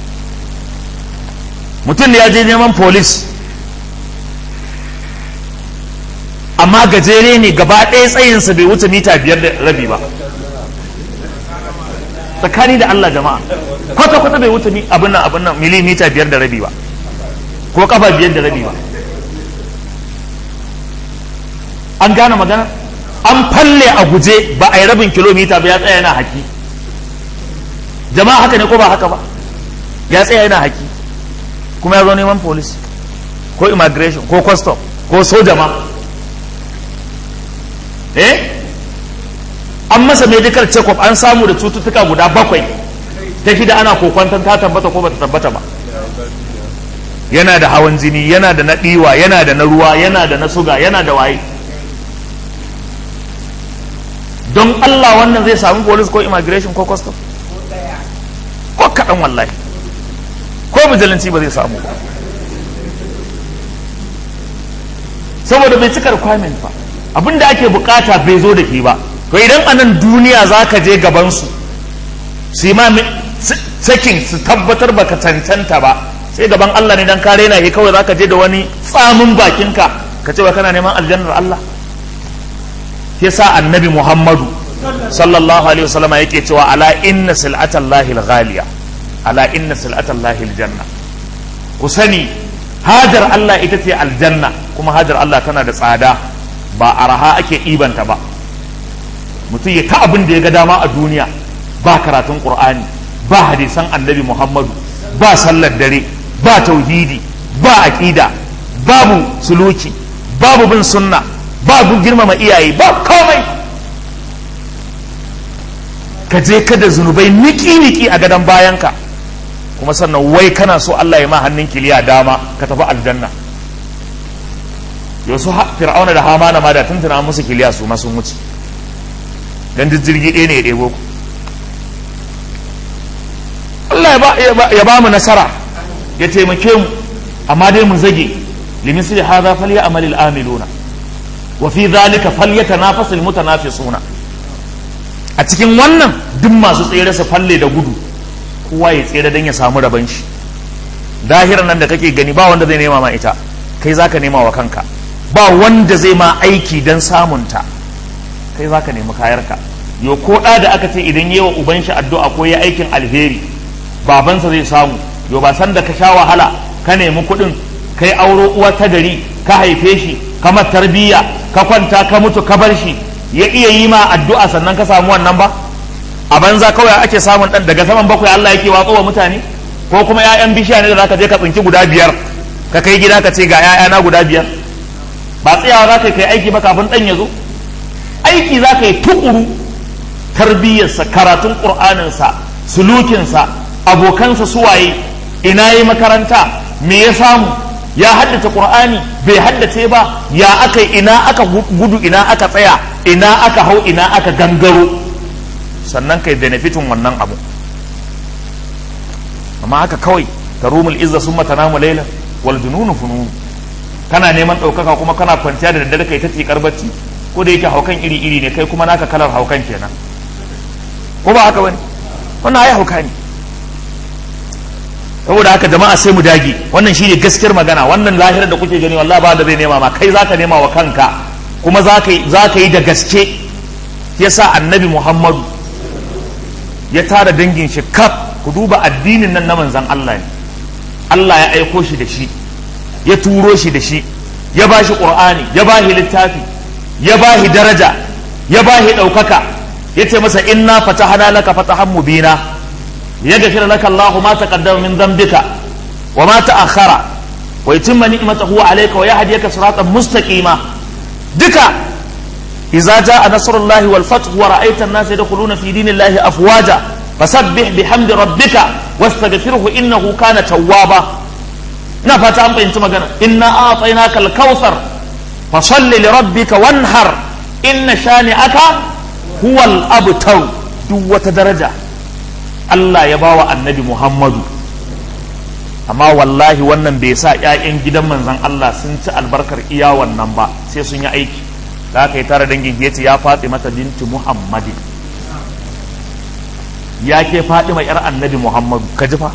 Speaker 1: Mutum ne ya je neman police, amma gajere ne, gaba ɗaya tsayinsa bai wuce mita 5.5 ba. Tsakani da Allah jama'a, kwata-kwata bai wuce abin nan milimita 5.5 ba, ko kafa 5.5 ba. An gane magana? An falle a guje, ba a yi rabin kilomita ba, ya tsaya yana haki. Jama'a haka ne ko ba haka ba? Ya tsaya yana haki, kuma ya zo neman police ko immigration ko custom ko soja ma. An masa medical check-up, an samu da cututtuka guda 7, ta shida ana kokwanton ta tabbata ko bata tabbata ba. Yana da hawan jini, yana da na ɗiwa, yana da na ruwa, yana da na suga, yana da waye. Don Allah wannan zai samu police ko immigration ko custom? Ko kaɗan wallahi. Ko bijilanci ba zai samu ba, saboda bai cika requirement ba. Abin da ake bukata bai zo da shi ba. To idan a nan duniya za ka je gabansu su yi ma sakin su tabbatar baka cancanta ba, sai gaban Allah ne dan ka rena shi kawai za ka je da wani tsamin bakinka ka ce wa kana neman aljannar Allah. Ke sa annabi Muhammadu sallallahu alaihi wasallam yake cewa ala inna sil'atallahi al-ghaliya, ala inna sil'atallahi al-janna. Ku sani hajar Allah ita ce aljanna, kuma hajar Allah tana da tsada, ba araha ake ibanta ba. Mutum ya ta abin da ya ga dama a duniya, ba karatun Qur'ani, ba hadisan annabi Muhammadu, ba sallar dare, ba tauhidi, ba aqida, babu suluki, babu bin sunna, babu girmama iyaye, ba komai. Ka je ka da zunubai niki-niki a gadon bayanka, kuma sannan wai kana so Allah ya ma hannun kiliya dama ka tafi aljanna. Yau su Fir'auna da Hamana ma da tuntuna musu kiliya su ma sun wuce, dan duk jirgi ɗaya ne ya ɗebo ku. ya ba mu nasara ya taimake mu, amma dai mu zage. limisli hadha falyamal al-amiluna wa fi dhalika falyatanafasul mutanafisuna. a cikin wannan duk masu tsere su falle da gudu, kowa ya tsere don ya samu raban shi. dahirar nan da kake gani ba wanda zai nema ma ita, kai zaka nema wa kanka. ba wanda zai ma aiki don samunta, kai zaka nemi kayarka. yo ko da aka ce idan yi wa uban shi addu'a ko ya aikin alheri babansa zai samu, yo ba san da ka sha wahala ka nemi kuɗin, kai auro uwa ta gari, ka haife shi, ka mata tarbiyya, ka kwanta ka mutu ka bar shi, ya iya yi ma addu'a sannan ka samu wannan ba? a banza kawai ake samun dan daga saman bakwai Allah yake watsowa mutane? ko kuma ƴaƴan bishiya ne da zaka je ka tsinki guda 5 ka kai gida ka ce ga ƴaƴana guda 5? ba tsayawa zaka kai aiki ba kafin dan ya zo? aiki zaka yi tukuru, tarbiyyarsa, karatun qur'aninsa, sulukinsa, abokansa suwaye, ina yi makaranta, me ya samu, ya haddace qur'ani bai haddace ba, ya aka ina aka gudu, ina aka tsaya, ina aka hau, ina aka gangaro, sannan kai benefitin wannan abu. amma haka kawai tarumul izza summa tanamu layla wal jununu funun, kana neman ɗaukaka kuma kana kwanciya da daddare kai ta tikar bacci, ko da yake haukan iri iri ne, kai kuma naka kalar haukan kenan, ko ba haka bane? wannan ai hauka ne. saboda haka jama'a sai mu dage, wannan shine gaskiyar magana. wannan lahirar da kuke gani wallahi ba da zai nema ma, kai zaka nema wa kanka, kuma zaka yi da gaske. yasa annabi Muhammadu ya tara dangin shi kaf. ku duba addinin nan na manzan Allah ne, Allah ya aiko shi da shi, ya turo shi da shi, ya bashi qur'ani, ya bashi littafi, ya bashi daraja, ya bashi ɗaukaka, ya ce masa inna fatahna laka fatahan mubina yaghfir laka Allahu ma taqaddama min dhanbika wa ma ta'akhkhara wa yutimma ni'matahu 'alayka wa yahdiyaka siratan mustaqima. duka idza jaa nasrullahi wal fath wa ra'aita an-nasa yadkhuluna fi dinillahi afwaja fasabbih bihamdi rabbika wastaghfirhu innahu kana tawwaba. ina fata an fahimci magana. inna a'tainaka al-kautsar fasalli li rabbika wanhar inna shani'aka huwal abtar. duk wata daraja Allah ya bawa annabi Muhammadu, amma wallahi wannan bai sa ƴaƴan gidan manzon Allah sun ci albarkar iya wannan ba, sai sun yi aiki. da aka yi tare dangin yace ya Fatimata binti Muhammadin, ya ke Fatima yar annabi Muhammadu. ka ji fa,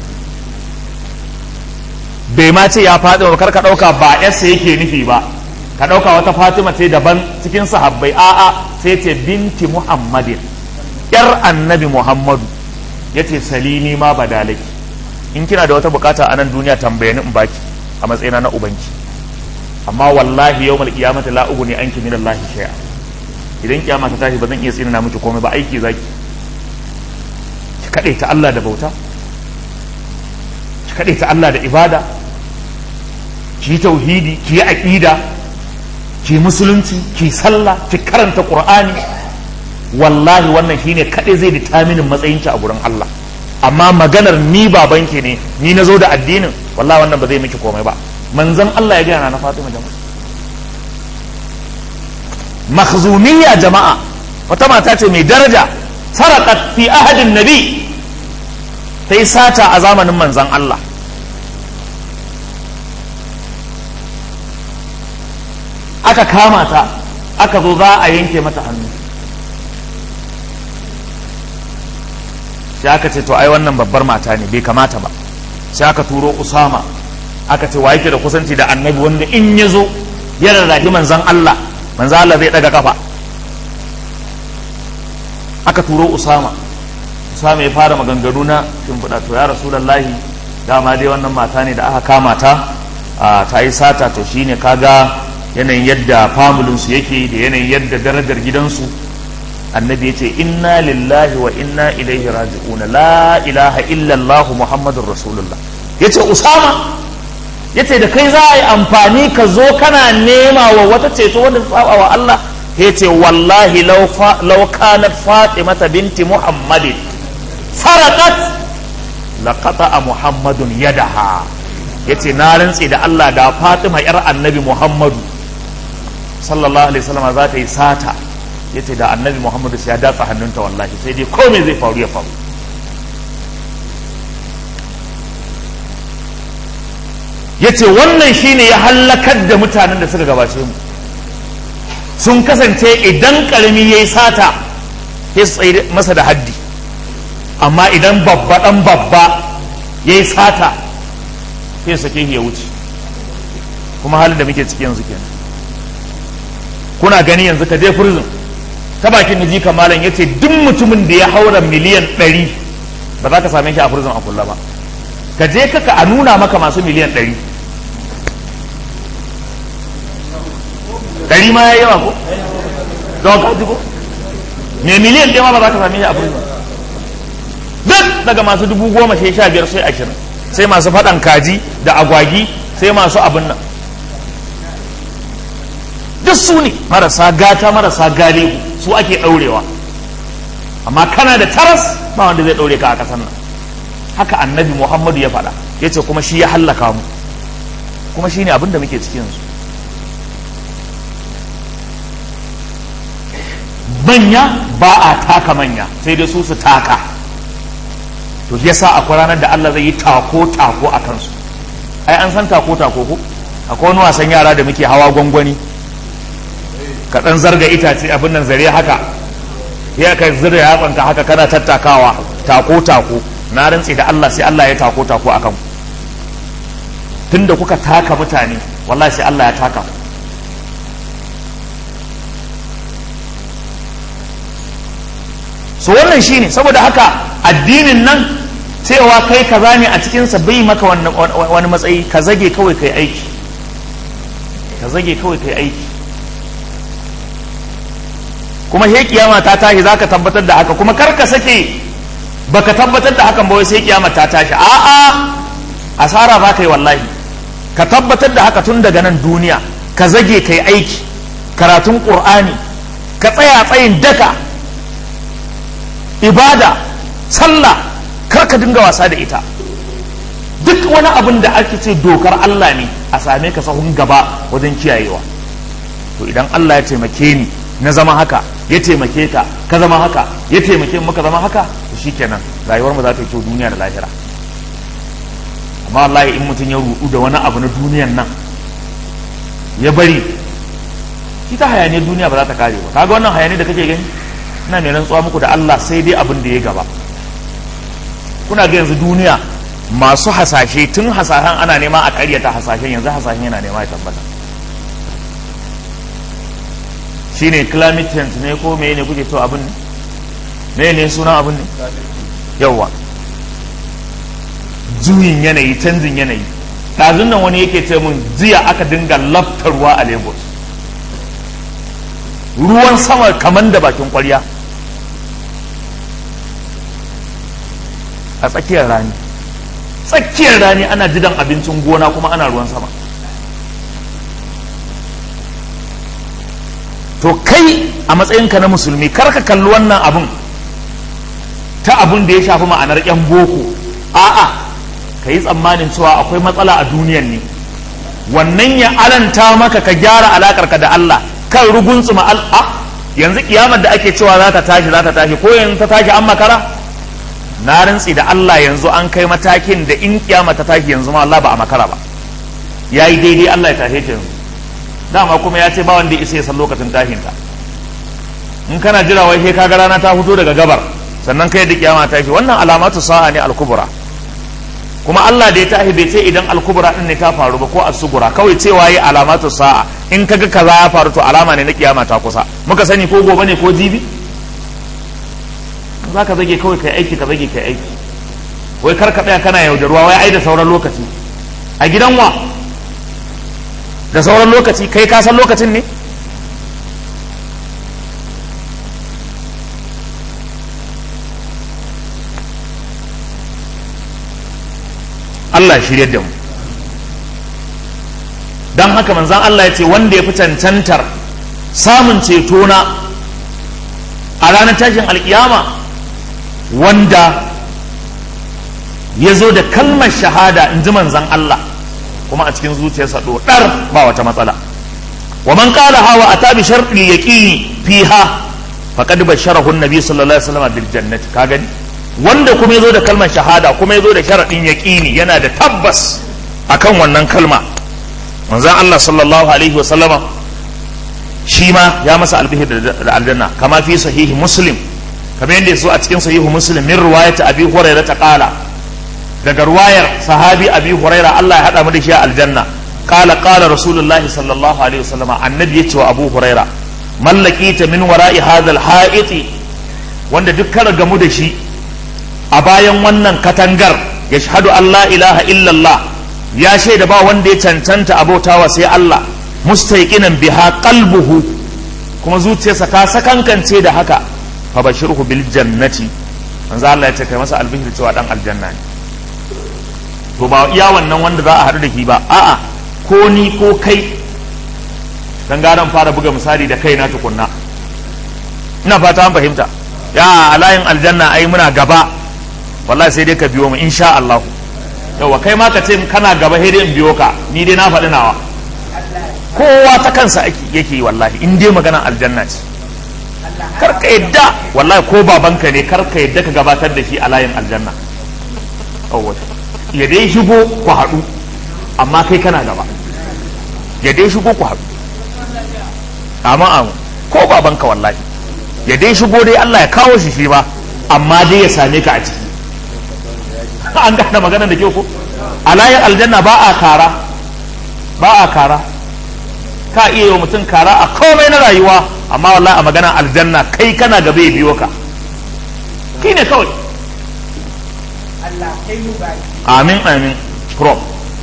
Speaker 1: bai ma ce ya Fatima, kar ka dauka ba yarsa yake nufi ba, ka dauka wata Fatima ce daban cikin sahabbai. a'a, sai ce binti Muhammadin, yar annabi Muhammadu. yace salini ma badalaki, in kina da wata bukata a nan duniya tambaye ni in baki a matsayina na ubanki, amma wallahi yawmal qiyamati la ughni anki min Allah shay'a. idan kiyama ta tashi ba zan iya tsina miki komai ba, aiki zaki. ki kade ta Allah da bauta, ki kade ta Allah da ibada, ki tauhidi, ki aqida, ki musulunci, ki sallah, ki karanta qur'ani. wallahi wannan shine kadai zai determine matsayinki a gurin Allah. amma maganar ni babanki ne, ni nazo da addinin, wallahi wannan ba zai miki komai ba. manzon Allah ya gaya na Fatima jama'a. Makhzumiyya jama'a wata mata ce mai daraja, sarqat fi ahadin nabi, sai sata a zamanin manzon Allah. aka kama ta, aka zo za a yanke mata hannu, sai aka ce to ai wannan babbar mata ne, bai kamata ba. sai aka turo Usama, aka ce wa yake da kusanci da annabi wanda in ya zo ya rarrahi manzan Allah zai daga kafa. aka turo Usama ya fara maganganu na shimfiɗa. to ya Rasulullahi, dama dai wannan mata ne da aka kama ta, ta yi sata, to shine kaga yanayin yadda familinsu yake da yanayin yadda darajar gidansu. annabi ya ce inna lillahi wa inna ilaihi raji'una, la ilaha illallah muhammadur rasulullah. ya ce Usama, ya ce da kai za a yi amfani ka zo kana nema wa wata ceto wanda ta saba wa Allah. ya ce wallahi law kanat Fatimata binti Muhammadin saraqat laqata Muhammadun yadaha. ya ce na rantse da Allah, da Fatima yar annabi Muhammadu sallallahu alaihi wasallam za ta yi sata, ya ce da annabi Muhammadu sai ya datsa hannunta wallahi, sai dai komai zai faru ya faru. yace wannan shine ya halakar da mutanen da suka gabace mu. Sun kasance idan karami yayi sata sai su tsaye masa da haddi, amma idan babba dan babba yayi sata sai su sake ya wuce. Kuma halin da muke ciki yanzu kenan. Kuna gani yanzu ka je prison ta bakin Naji Kamalan yace duk mutumin da ya haura miliyan 100 ba za ka same shi a prison a kulla ba. Ka je kaka a nuna maka masu miliyan 100. 100 ma yayi yawa ko? Don ka ji ko? Me miliyan 1 ma ba za ka same shi a prison. Duk daga masu 10,000 sai 15 sai 20 sai masu faɗan kaji da agwagi sai masu abin nan. Duk su ne marasa gata marasa galihu su ake ɗaurewa, amma kana da taras ba wanda zai ɗaure ka a ƙasar nan. Haka annabi Muhammadu ya faɗa, ya ce kuma shi ya hallaka mu, kuma shi ne abin da muke cikin su. Manya ba a taka manya sai dai su taka. To yasa akwai ranar da Allah zai yi tako-tako a kansu. Ai an san tako-tako ko? Akwai wani wasan yara da muke hawa gwangwani, ka ɗan zarga itace abin nan zare haka, ya ka zira yatsanka haka kana tattakawa tako-tako. Na rantse da Allah sai Allah ya tako-tako a kanku. Tunda kuka taka mutane wallahi sai Allah ya taka ku. So wannan shine, saboda haka addinin nan cewa kai kaza ne a cikinsa bai maka wani matsayi. Ka zage kawai kai aiki, ka zage kawai kai aiki. Kuma sai kiyama ta tashi zaka tabbatar da haka, kuma kar ka sake baka tabbatar da hakan ba wai sai kiyama ta tashi. A'a, asara ba kai wallahi. Ka tabbatar da haka tun daga nan duniya, ka zage kai aiki, karatun Qur'ani, ka tsaya tsayin daka, ibada, sallah, kar ka dinga wasa da ita. Duk wani abin da ake ce dokar Allah ne, a same ka sahun gaba wajen kiyayewa. To idan Allah ya taimake ni na zama haka, ya taimake ka ka zama haka, ya taimake mu ka zama haka, to shikenan rayuwar mu za ta yi kyau duniya da lahira. Amma wallahi in mutum ya rudu da wani abu na duniyan nan ya bari, ita hayaniyar duniya ba za ta kare ba. Kaga wannan hayaniyar da kake gani, ina mai rantsuwa muku da Allah sai dai abin da ya gaba. Kuna ga yanzu duniya masu hasashe, tun hasashen ana nema a karyata hasashen, yanzu hasashen yana nema ya tabbata. Shine climate change ne ko meye ne kuke to abin ne? Ne sunan abin ne? Yawwa, juyin yanayi, canjin yanayi. Ɗazun nan wani yake ce mun jiya aka dinga lafta ruwa a Lagos, ruwan sama kaman da bakin kwarya a tsakiyar rani. Tsakiyar rani ana jidan abincin gona kuma ana ruwan sama. To kai a matsayinka na musulmi kar ka kalli wannan abun ta abun da ya shafi ma'anar 'yan boko. A'a, ka yi tsammanin cewa akwai matsala a duniyan ne, wannan ya alanta maka ka gyara alakarka da Allah, kan ruguntsuma yanzu kiyamar da ake cewa za ta tashi ko yanzu ta tashi an makara. Na rantsi da Allah yanzu an kai matakin da in kiyama ta tashi yanzu ma Allah ba a makara ba, yayi daidai Allah ya tashe ta yanzu. Dama kuma ya ce ba wanda ya isa ya san lokacin tashinta. In kana jira wai sai kaga rana ta fito daga gabar sannan kai da kiyama ta tashi, wannan alamatu sa'a ne al-kubra. Kuma Allah da ya tashi bai ce idan al-kubra din ne ta faru ba ko as-sugura, kawai cewa yi alamatu sa'a. In kaga kaza ya faru to alama ne na kiyama ta kusa. Muka sani ko gobe ne ko jibi. Za ka zage kawai kai aiki, ka zage kai aiki. Wai kar ka tsaya kana yaudarwa wai ai da sauran lokaci. A gidan wa? Da sauran lokaci, kai ka san lokacin ne? Allah ya shirye da mu. Don haka manzan Allah ya ce wanda ya fi cancantar samun cetona a ranar tashin alkiyama wanda ya zo da kalmar shahada, in ji manzan Allah, kuma a cikin zuciyarsa dodar ba wata matsala. Wa man qala hawa ata bi sharti yaqini fiha faqad basharahu an-nabi sallallahu alaihi wasallam bil jannati. Ka gani, wanda kuma yazo da kalmar shahada kuma yazo da sharadin yaqini, yana da tabbas akan wannan kalma manzon Allah sallallahu alaihi wa sallama shi ma ya masa albihir da aljanna kama fi sahihi muslim kamar yadda yaso a cikin sahihu muslim min riwayat abi hurairah ta qala daga riwayar sahabi abi hurairah Allah ya hada mu da shi a aljanna qala rasulullahi sallallahu alaihi wa sallama annabi yace wa abu hurairah mallakita min wara'i hadha al-ha'iti wanda duk ka gamu da shi a bayan wannan katangar ya shahadu Allah ilaha illallah ya shaida ba wanda ya cancanta abautawa sai Allah mustaiqinan biha qalbuhu kuma zuciyarsa ta sakankance da haka fa bashirhu bil jannati manzo Allah ya ce kai masa albishir cewa dan aljanna ne to ba iya wannan wanda za a haɗu da shi ba a'a ko ni ko kai dan garan fara buga misali da kaina tukunna ina fata an fahimta ya alayin aljanna ai muna gaba wallahi sai dai ka biyo mu insha Allah yawa kai ma ka ce kana gaba sai dai in biyo ka ni dai na faɗi nawa kowa ta kansa yake yi wallahi in dai maganar aljanna ce kar ka yadda wallahi ko babanka ne kar ka yadda ka gabatar da shi a layin aljanna yawa ya dai shigo ku haɗu amma kai kana gaba ya dai shigo ku haɗu amma ko babanka wallahi ya dai shigo dai Allah ya kawo shi ba amma dai ya same ka a ciki an gane magana da ke ko a layin aljanna ba a kara ka iya yi wa mutum kara a komai na rayuwa amma wallahi a maganar aljanna kai kana gaba ya biyo ka kai ne kawai amin amin prop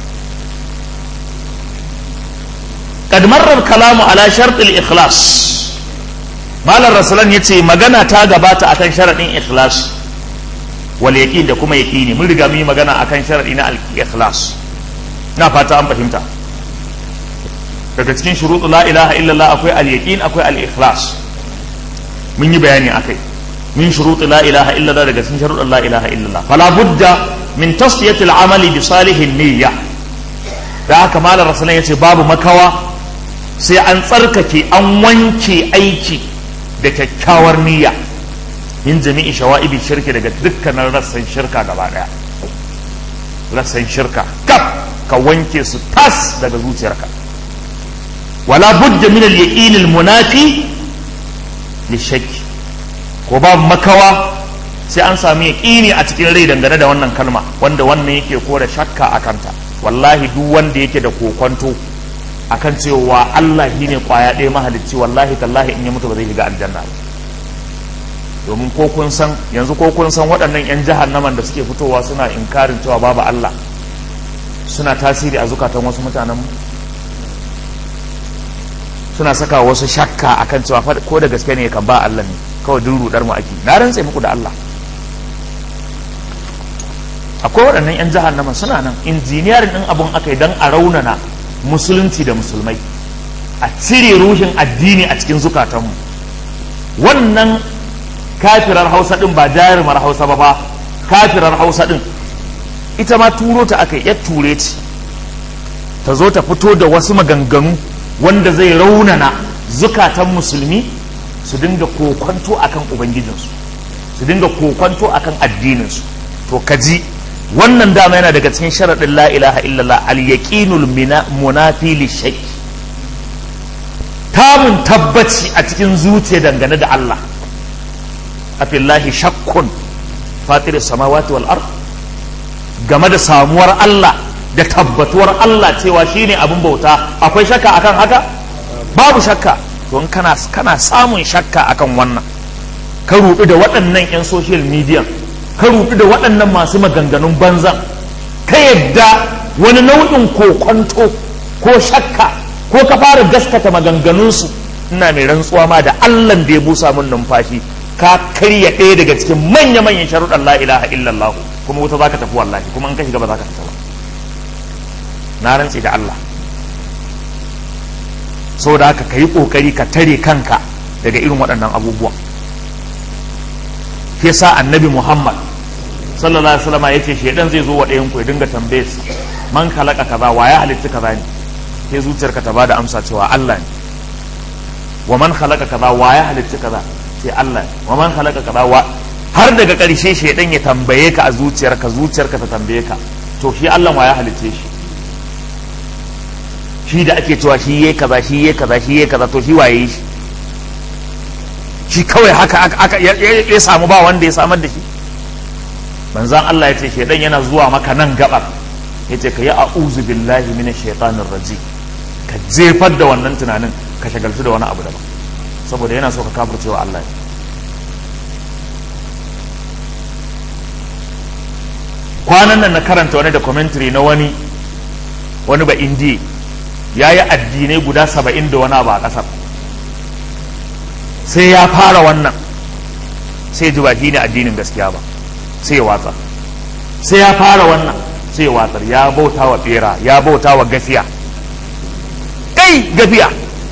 Speaker 1: قد مر الكلام على شرط الإخلاص مال الرسولان يتي مغانا تاغباتا أكن شرط إخلاص واليقين da kuma yaqini mun riga mun yi magana akan sharadi na al-ikhlas na fata an fahimta daga cikin shuruɗu la ilaha illallah akwai al-yaqin akwai al-ikhlas mun yi bayani akai min shuruɗu la ilaha illallah daga cikin shuruɗu la ilaha illallah fala budda min tasfiyati al-amali bi salihin niyya da haka malar rasulan yace babu makawa sai an tsarkake an wanke aiki da kyakkyawar niyya min jami'i shawa'ibi shirki daga dukkanin rassan shirka gaba daya rassan shirka kaf ka wanke su tas daga zuciyarka wala budda min al-yaqin al-munafi lishakki ko babu makawa sai an sami yaqini a cikin rai dangane da wannan kalma wanda wannan yake kore shakka akanta wallahi duk wanda yake da kokonto akan cewa Allah shine kwaya ɗaya mahalicci wallahi tallahi in ya mutu ba zai shiga aljanna ba domin ko kun san yanzu ko kun san waɗannan 'yan jahannaman da suke fitowa suna inkarin cewa babu Allah suna tasiri a zukatan wasu mutanen suna saka wasu shakka akan cewa ko da gaske ne kan ba Allah ne kawai duk rudar mu ake na rantse muku da Allah akwai waɗannan 'yan jahannaman suna nan injiniyarin ɗin abun aka yi don a raunana musulunci da musulmai a cire ruhin addini a cikin zukatanmu wannan kafirar hausa din ba jarumar hausa ba kafirar hausa din ita ma turo ta aka ya ture ce ta zo ta fito da wasu maganganu wanda zai raunana zukatan musulmi su dinga kokwanto akan ubangijinsu su dinga kokwanto akan addininsu to kaji wannan dama yana daga cikin sharaɗin la ilaha illallah al-yaqinul munafi lishayk tabun tabbaci a cikin zuciya dangane da Allah afillahi shakkun fatir samawati wal ard game da samuwar Allah da tabbatuwar Allah cewa shine abin bauta akwai shakka akan haka babu shakka to in kana samun shakka akan wannan ka rubi da waɗannan 'yan social media ka rubi da waɗannan masu maganganun banzan ka yadda wani nau'in kokonto ko shakka ko ka fara gaskata maganganunsu ina mai rantsuwa ma da Allah da ya busa min numfashi ka karya ɗaya daga cikin manya-manyan sharuɗan la ilaha illallah kuma wuta za ka tafi wallahi kuma in ka shiga ba za ka fita ba na rantsi da Allah saboda haka ka yi ƙoƙari ka tare kanka daga irin waɗannan abubuwan ke sa annabi Muhammad sallallahu alaihi wasallam ya ce shedan zai zo wa ɗayan ku ya dinga tambaye su man khalaqa kaza wa ya halitta kaza ne ke zuciyarka ta bada amsa cewa Allah ne wa man khalaqa kaza wa ya halitta kaza sai Allah ne wa man khalaqa kaza wa har daga ƙarshe shedan ya tambaye ka a zuciyarka ta tambaye ka to shi Allah wa ya halitta shi shi da ake cewa shi yayi kaza shi yayi kaza shi yayi kaza to shi waye shi kawai haka ya samu ba wanda ya samar da shi. manzon Allah ya ce shedan yana zuwa maka nan gabar yace ka yi a'udhu billahi minash shaitanir rajim, ka jefar da wannan tunanin ka shagaltu da wani abu daban, saboda yana so ka kafircewa Allah. kwanan nan na karanta wani documentary na wani ba indiya ya yi addinai guda 70 da wani abu a ƙasar, sai ya fara wannan sai ji ba shi ne addinin gaskiya ba sai ya watsar, sai ya fara wannan sai ya watsar, ya bauta wa bera, ya bauta wa gafiya, gafiya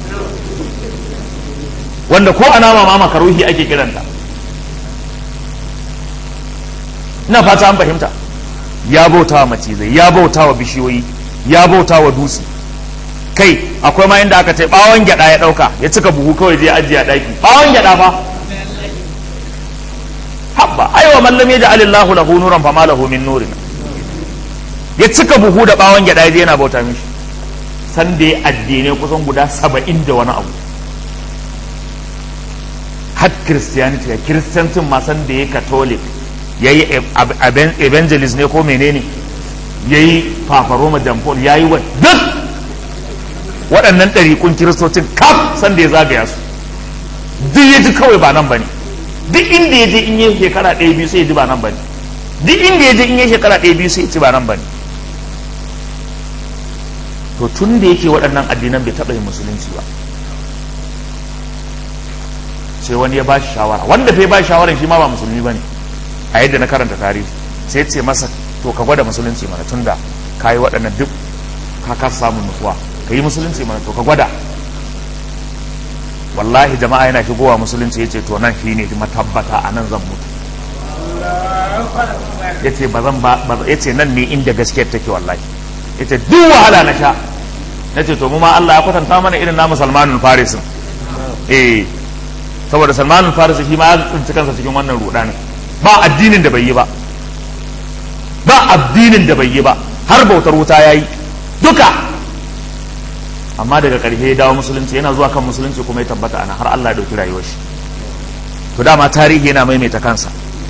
Speaker 1: wanda ko a nama ma makaruhi ake kiranta. ina fata an fahimta. Ya bauta wa macizai, ya bauta wa bishiyoyi, ya bauta wa dutse. Kai akwai ma inda aka ce bawon gyada ya dauka ya cika buhu kawai zai ajiye a daki, bawon gyada fa habba aiwa man lam yaj'al Allahu lahu nuran fama lahu min nurin. Ya cika buhu da bawon gyada yana bauta mishi. San da addinai kusan guda 70 da wani abu. Har Christianity ya Kiristantin ma san da ya Catholic yayi evangelist ne ko menene, yayi Papa Roma Jampon, yayi wa duk waɗannan ɗariƙun kiristocin kaf san da ya zagaya su, duk ya ji kawai ba nan bane. Duk inda ya je in yi shekara 1-2 sai ya ji ba nan bane. Duk inda ya je in yi shekara 1-2 sai ya ji ba nan bane. To tun da yake waɗannan addinan bai taɓa yin musulunci ba, sai wani ya ba shi shawara, wanda fa ya ba shi shawaran shi ma ba musulmi bane a yadda na karanta tarihi, sai ce masa to ka gwada musulunci mana, tunda ka yi waɗannan duk ka kasa samun nutsuwa, ka yi musulunci mana, to ka gwada. Wallahi jama'a yana shigowa musulunci ya ce to nan shi ne matabbata, a nan zan mutu. ya ce ba zan ba, ya ce nan ne inda gaskiyar take. Wallahi ya ce duk wahala na sha. na ce to mu ma Allah ya kwatanta mana irin namu Salmanul Farisin. Saboda Salmanul Farisi shi ma ya tsinci kansa cikin wannan rudanin, ba addinin da bai yi ba, har bautar wuta ya yi duka, amma daga ƙarshe ya dawo musulunci, yana zuwa kan musulunci kuma ya tabbata ana har Allah ya ɗauki rayuwar shi. To dama tarihi yana maimaita kansa.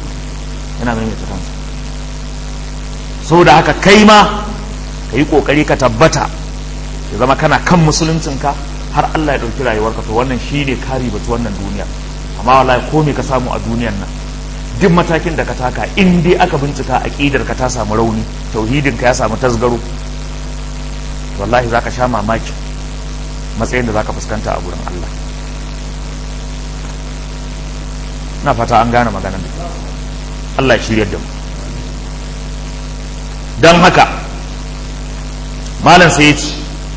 Speaker 1: Saboda haka kai ma ka yi ƙoƙari ka tabbata ya zama kana kan musuluncinka har Allah ya ɗauki rayuwarka. To wannan shi ne kari batu wannan duniya. Amma wallahi ko me ka samu a duniyan nan, duk matakin da ka taka, in dai aka bincika aqidar ka ta samu rauni, tauhidin ka ya samu tasgaro, wallahi zaka sha mamaki matsayin da zaka fuskanta a gurin Allah. na fata an gane maganar da Allah ya shiryar da mu. dan haka malam sai ya ce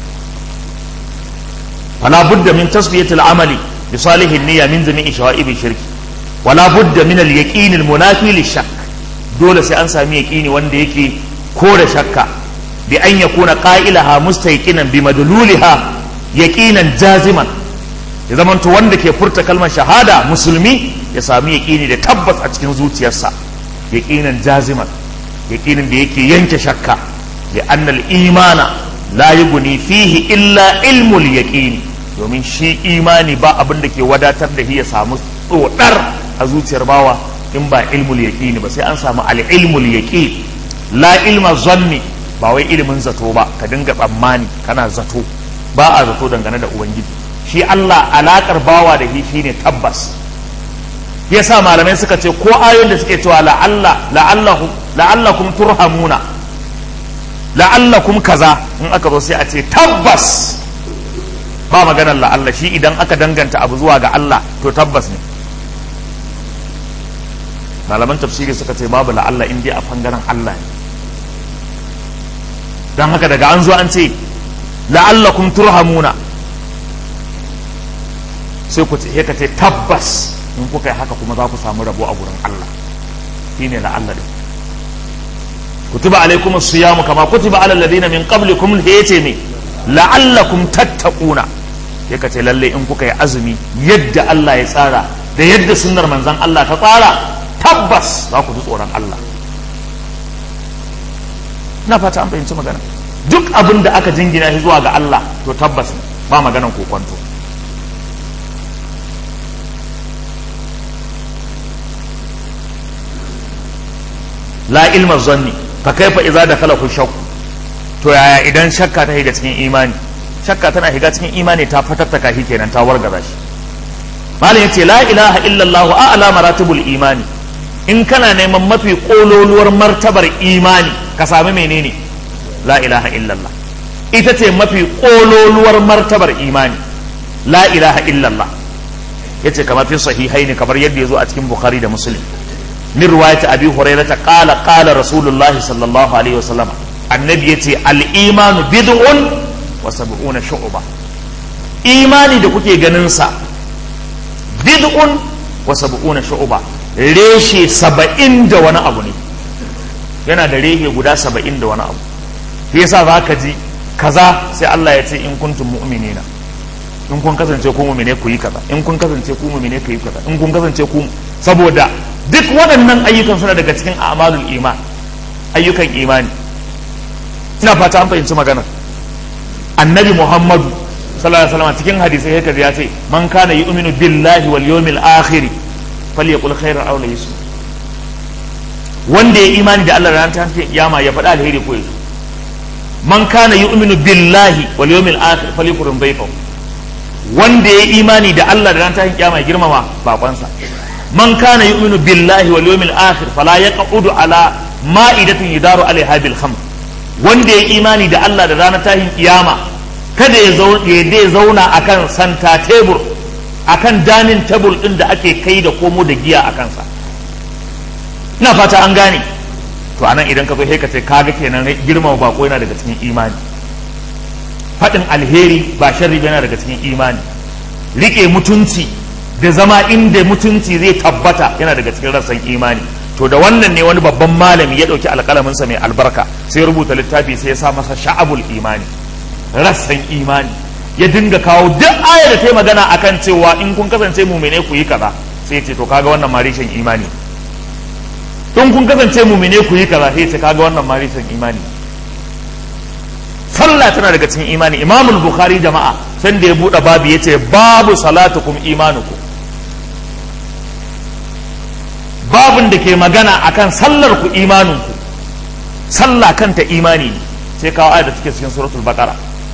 Speaker 1: fala budda min tasfiyatil amali bi salihin niyya min jami'i shawa'ib shirki, wala budda min al-yaqin al-munafi lish-shakk. dole sai an sami yaqini wanda yake kore shakka, bi an yakuna qailaha mustayqinan bi madluliha yaqinan jaziman. ya zamanto wanda ke furta kalmar shahada musulmi ya sami yaqini da tabbas a cikin zuciyarsa, yaqinan jaziman, yaqinin da yake yanke shakka. li anna al-imana la yughni fihi illa ilmul yaqini, domin shi imani ba abin da ke wadatar da shi ya samu tsodar a zuciyar bawa in ba ilmul yaqini ba, sai an samu al-ilmul yaqin. la ilma zanni, ba wai ilimin zato ba, ka dinga tsammani kana zato, ba a zato dangane da ubangiji. shi Allah alakar bawa da shi shine tabbas. yasa malamai suka ce ko ayoyin da suke cewa la'allakum turhamuna, la'allakum kaza, in aka zo sai a ce tabbas, ba maganar la'alla. shi idan aka danganta abu zuwa ga Allah to tabbas ne. malaman tafsiri suka ce babu la'alla in dai a bangaren Allah ne. don haka daga an zo an ce la'allakum turhamuna, sai ku ce ka ce tabbas in kuka yi haka kuma za ku samu rabo a gurin Allah. shine la'alla din. kutiba alaikumus siyamu kama kutiba alal ladina min qablikum, yace me la'allakum tattaquna. sai ka ce lalle in kuka yi azumi yadda Allah ya tsara da yadda sunnar manzon Allah ta tsara, tabbas za ku ji tsoron Allah. na fata an fahimci magana. duk abin da aka jingina shi zuwa ga Allah to tabbas ba maganan kokonto. la ilma zanni fa kaifa idza dakhalahu shakk, to yaya idan shakka ta shiga cikin imani? Shakka tana shiga cikin imani ta fatattaka shi kenan, ta wargaza shi. malam yace la ilaha illallah a'la maratibul imani. In kana neman mafi kololuwar martabar imani ka sami menene? La ilaha illallah. Ita ce mafi kololuwar martabar imani, la ilaha illallah. yace kamar fi sahihaini, kamar yadda yazo a cikin Bukhari da Muslim, min riwayat Abi Hurairah qala Rasulullah sallallahu alaihi wasallam, annabi yace al-imanu bid'un wa sab'una shu'ba. Imani da kuke ganin sa bid'un wa sab'una shu'ba, reshe 70 da wani abu ne, yana da reshe guda 70 da wani abu. shi yasa zaka ji kaza sai Allah ya ce in kuntum mu'minina, in kun kasance ku mu'mine ku yi kaza, in kun kasance ku mu'mine ku yi kaza, in kun kasance ku, saboda duk waɗannan ayyukan suna daga cikin a'malul iman, ayyukan imani. ina fata an fahimci magana. Annabi Muhammadu sallallahu alaihi wasallam cikin hadisi yake ya ce man kana yu'minu billahi wal yawmil akhir falyaqul khairan aw liyasmut. Wanda ya imani da Allah ran ta kiyama ya faɗa alheri ko yaso. Man kana yu'minu billahi wal yawmil akhir falyakul bayfahu. Wanda ya imani da Allah da ran ta kiyama ya girmama bakonsa. Man kana yu'minu billahi wal yawmil akhir fala yaqudu ala ma'idatin yudaru alaiha bil khamr. Wanda ya imani da Allah da ranar tahin kiyama kada ya zauna akan santa tebur, akan danin tebur din da ake kai da komo da giya a kansa. Ina fata an gane. To anan idan ka zo sai ka ce kaga kenan girmama bako yana daga cikin imani, faɗin alheri ba sharri yana daga cikin imani, rike mutunci da zama inda mutunci zai tabbata yana daga cikin rassan imani. To da wannan ne wani babban malami ya ɗauki alƙalaminsa mai albarka sai rubuta littafi sai ya sa masa sha'abul imani, rassan imani. Ya dinga kawo duk ayar da ta yi magana akan cewa in kun kasance mumine ku yi kaza, sai ya ce to kaga wannan marishin imani. In kun kasance mumine ku yi kaza, sai ya ce kaga wannan marishin imani. Sallah tana daga cikin imani. Imamul Bukhari jama'a san da ya buɗe babu ya ce babu salatukum imanukum, babin da ke magana akan sallar ku imaninku. Sallah kanta imani ne, sai kawo ayat da take cikin suratul baqara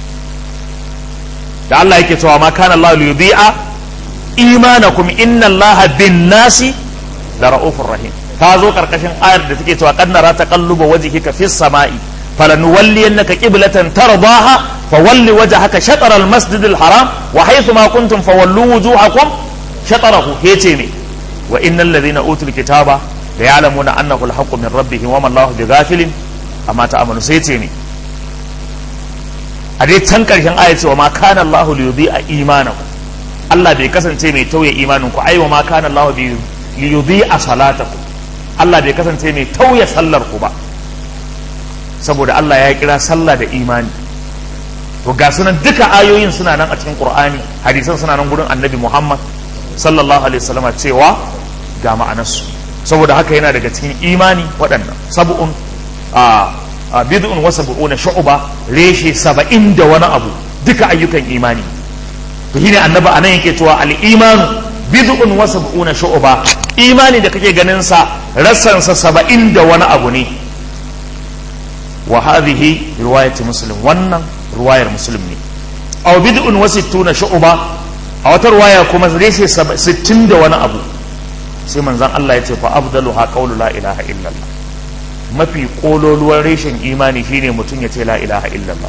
Speaker 1: da Allah yake cewa ma kana Allah liyudhi'a imanakum inna Allah bin nasi la ra'ufur rahim. ta zo karkashin ayar da take cewa qad nara taqalluba wajhika fis sama'i falanuwalliyannaka qiblatan tardaha fawalli wajhaka shatr al masjid al haram wa haythu ma kuntum fawallu wujuhakum shatrahu. yace me wa innal ladhina utul kitaba la ya'lamuna annahu al haqqu min rabbihim wa ma Allahu bighafilin amma ta'malu. sai ce ne a dai can karshen aya cewa ma kana Allahu liyudhi'a imanakum, Allah bai kasance mai tauye imanin ku. ai wa ma kana Allahu liyudhi'a salatakum, Allah bai kasance mai tauye sallar ku ba, saboda Allah ya kira sallah da imani. to ga sunan duka ayoyin suna nan a cikin Qur'ani, hadisan suna nan gurin Annabi Muhammad sallallahu alaihi wasallam cewa ga ma'anarsu. saboda haka yana daga cikin imani waɗannan sab'un bid'un wa sab'una shu'ba, reshe 70 da wani abu, duka ayyukan imani. to shine Annabi anan yake cewa al-imanu bid'un wa sab'una shu'ba, imani da kake ganin sa rassan sa 70 da wani abu ne. wa hadhihi riwayat Muslim, wannan riwayar Muslim ne. aw bid'un wa 60 shu'ba, a wata riwaya kuma reshe 60 da wani abu. sai manzon Allah ya ce fa afdaluha qawlu la ilaha illallah, mafi kololuwar reshen imani shine mutum ya ce la ilaha illallah.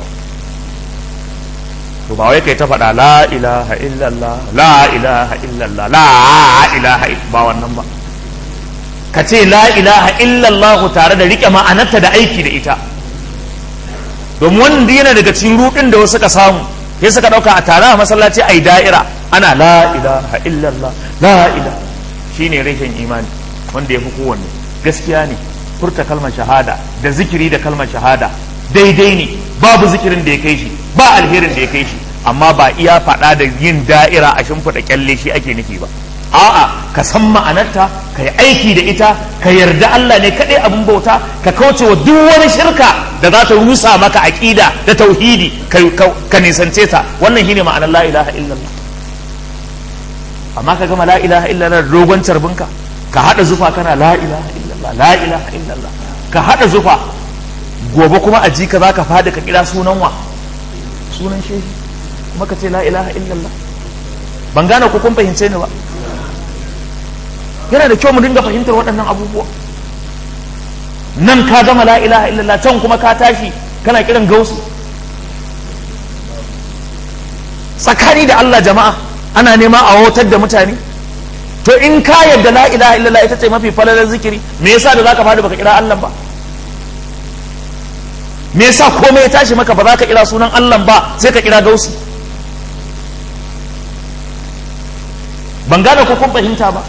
Speaker 1: to ba wai kai ta faɗa la ilaha illallah la ilaha illallah la ilaha ba wannan ba, ka ce la ilaha illallah tare da rike ma'anarta da aiki da ita. domin wannan yana daga cikin rudin da wasu ka samu, sai suka dauka a tare a masallaci ai da'ira ana la ilaha illallah la ilaha, shine reshen imani wanda ya fi kowanne. gaskiya ne furta kalmar shahada da zikiri da kalmar shahada daidai ne, babu zikirin da ya kai shi, ba alherin da ya kai shi, amma ba iya faɗa da yin da'ira a shimfiɗa kyalle shi ake nufi ba. a'a ka san ma'anarta, ka yi aiki da ita, ka yarda Allah ne kaɗai abin bauta, ka kauce wa duk wani shirka da za ta rusa maka aƙida da tauhidi ka nisance ta. Wannan shine ma'anar la ilaha illallah. Amma ka gama la ilaha illallah da dogon carbinka, ka haɗa zufa kana la ilaha illallah la ilaha illallah, ka haɗa zufa, gobe kuma a ji ka za ka faɗi ka kira sunan wa, sunan shehi, kuma ka ce la ilaha illallah. Ban gane ko kun fahimce ni ba. Yana da kyau mu dinga fahimtar waɗannan abubuwa. Nan ka gama la ilaha illallah, can kuma ka tashi kana kiran gausu. Tsakani da Allah jama'a, ana nema a wautar da mutane. To in ka yadda la ilaha illallah ita ce mafi falalar zikiri, me yasa da zaka fadi baka kira Allah ba? Me yasa komai ya tashi maka ba za ka kira sunan Allah ba, sai ka kira gausu? Ban gane ko kun fahimta ba.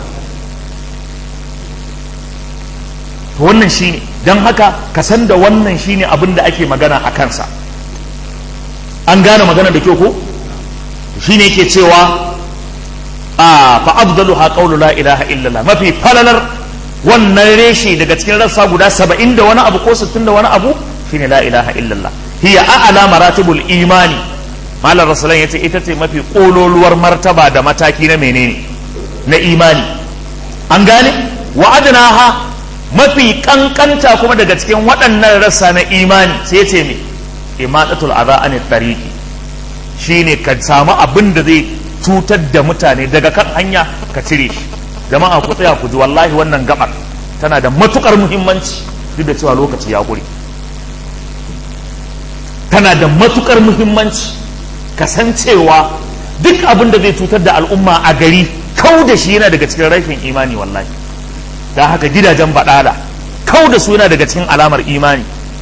Speaker 1: To wannan shine, don haka ka san da wannan shine abin da ake magana a kansa. An gane magana da kyau ko? Shine yake cewa fa afdaluha qawlu la ilaha illallah, mafi falalar wannan reshe daga cikin rassa guda 70 da wani abu ko 60 da wani abu shine la ilaha illallah. Hiya a'la maratibul imani. Malam Rasulan yace ita ce mafi kololuwar martaba da mataki na menene, na imani. An gane? Wa adnaha, mafi kankanta kuma daga cikin waɗannan rassa na imani sai yace me, imatatul adha anit tariqi, shine ka samu abin da zai cutar da mutane daga kan hanya ka cire shi. Jama'a ku tsaya ku ji, wallahi wannan gabar tana da matukar muhimmanci, duk da cewa lokaci ya ƙure. Tana da matukar muhimmanci kasancewa duk abin da zai cutar da al'umma a gari, kau da shi yana daga cikin rashin imani wallahi. Da haka gidajen baɗala kau da su yana daga cikin alamar imani.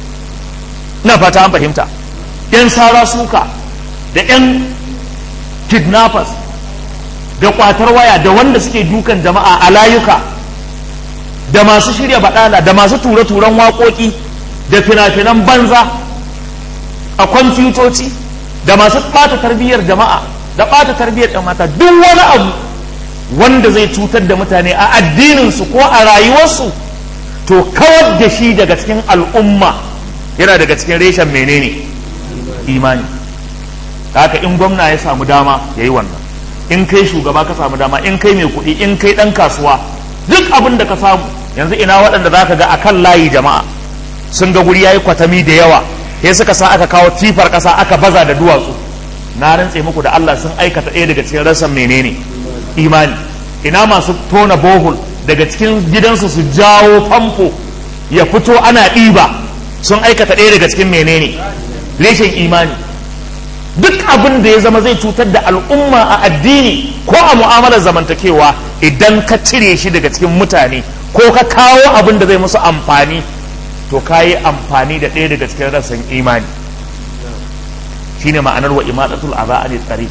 Speaker 1: Ina fata an fahimta. Yan sara suka da yan kidnappers da kwatar waya da wanda suke dukan jama'a a layuka da masu shirya baɗala da masu ture-turen waƙoƙi da fina-finan banza a kwamfutoci da masu ɓata tarbiyyar jama'a da ɓata tarbiyyar ɗan mata, duk wani abu wanda zai cutar da mutane a addininsu ko a rayuwarsu, to kawar da shi daga cikin al'umma yana daga cikin reshen menene, imani. Haka in gwamna ya samu dama ya yi wannan, in kai shugaba ka samu dama, in kai mai kuɗi, in kai ɗan kasuwa, duk abin da ka samu. Yanzu ina waɗanda za ka ga a kan layi jama'a sun ga guri ya yi kwatami da yawa, sai suka sa aka kawo tifar ƙasa aka baza da duwatsu. Na rantse muku da Allah sun aikata ɗaya daga cikin rassan menene, imani. Ina masu tona bohol daga cikin gidansu su jawo famfo ya fito ana ɗiba, sun aikata ɗaya daga cikin menene, reshen imani. Duk abin da ya zama zai cutar da al'umma a addini ko a mu'amalar zamantakewa, idan ka cire shi daga cikin mutane ko ka kawo abin da zai musu amfani, to ka yi amfani da ɗaya daga cikin rassan imani. Shine ma'anar wa imatatul adha anit tariq.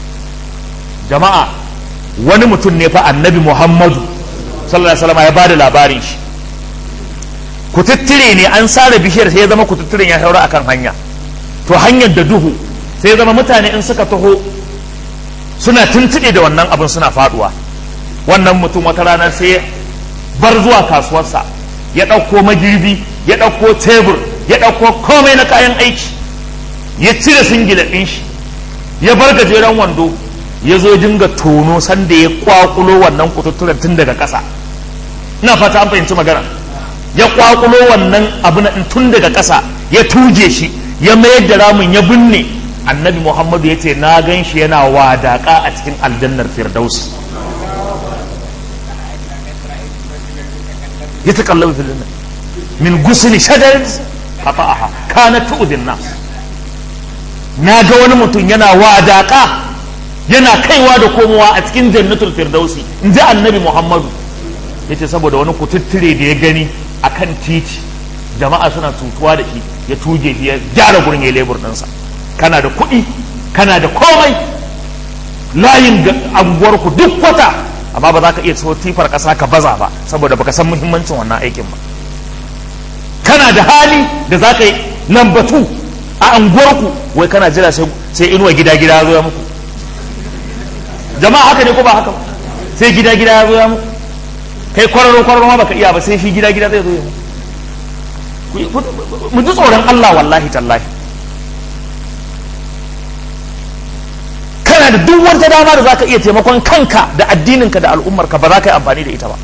Speaker 1: Jama'a, wani mutum ne fa annabi Muhammadu sallallahu alaihi wasallam ya bada labarin shi. Kututtire ne, an sare bishiyar sai ya zama kututtiren ya saura akan hanya. To hanyar da duhu, sai zama mutane in suka taho suna tuntuɗe da wannan abin suna faduwa. Wannan mutum wata rana sai bar zuwa kasuwarsa, ya ɗauko magirbi, ya ɗauko tebur, ya ɗauko komai na kayan aiki, ya cire singila ɗin shi, ya bar gajeren wando, ya zo dinga tono sanda ya kwakulo wannan kututturen tun daga ƙasa. Ina fata an fahimci magana. Ya kwakulo wannan abu na tun daga ƙasa, ya tuje shi, ya mayar da ramin, ya binne. Annabi Muhammadu ya ce na gan shi yana wadaƙa a cikin aljannar Firdausi. Ya ta kallabi fil janna min gusli shadar qata'aha kanat tu'din nas. Na ga wani mutum yana wadaƙa, yana kaiwa da komowa a cikin jannatul Firdausi, in ji Annabi Muhammadu. Ya ce saboda wani kututtire da ya gani akan titi, jama'a suna tutuwa da shi, ya tuje shi, ya gyara gurin ya lebur ɗinsa. Kana da kuɗi, kana da komai, layin anguwarku duk kwata, amma ba za ka iya ciwo tifar ƙasa ka baza ba saboda baka san muhimmancin wannan aikin ba. Kana da hali da za ka yi lambatu a anguwarku, wai kana jira sai inuwa gida zo ya muku. Jama'a haka ne ko ba haka ba?
Speaker 2: sai gida ya zo ya mu kai kwararo ma baka iya ba sai shi gida zai zo ya mu ji tsoron Allah wallahi tallahi. Kana da duk wata dama da zaka iya taimakon kanka da addininka da al'ummarka ba za ka yi amfani da ita ba.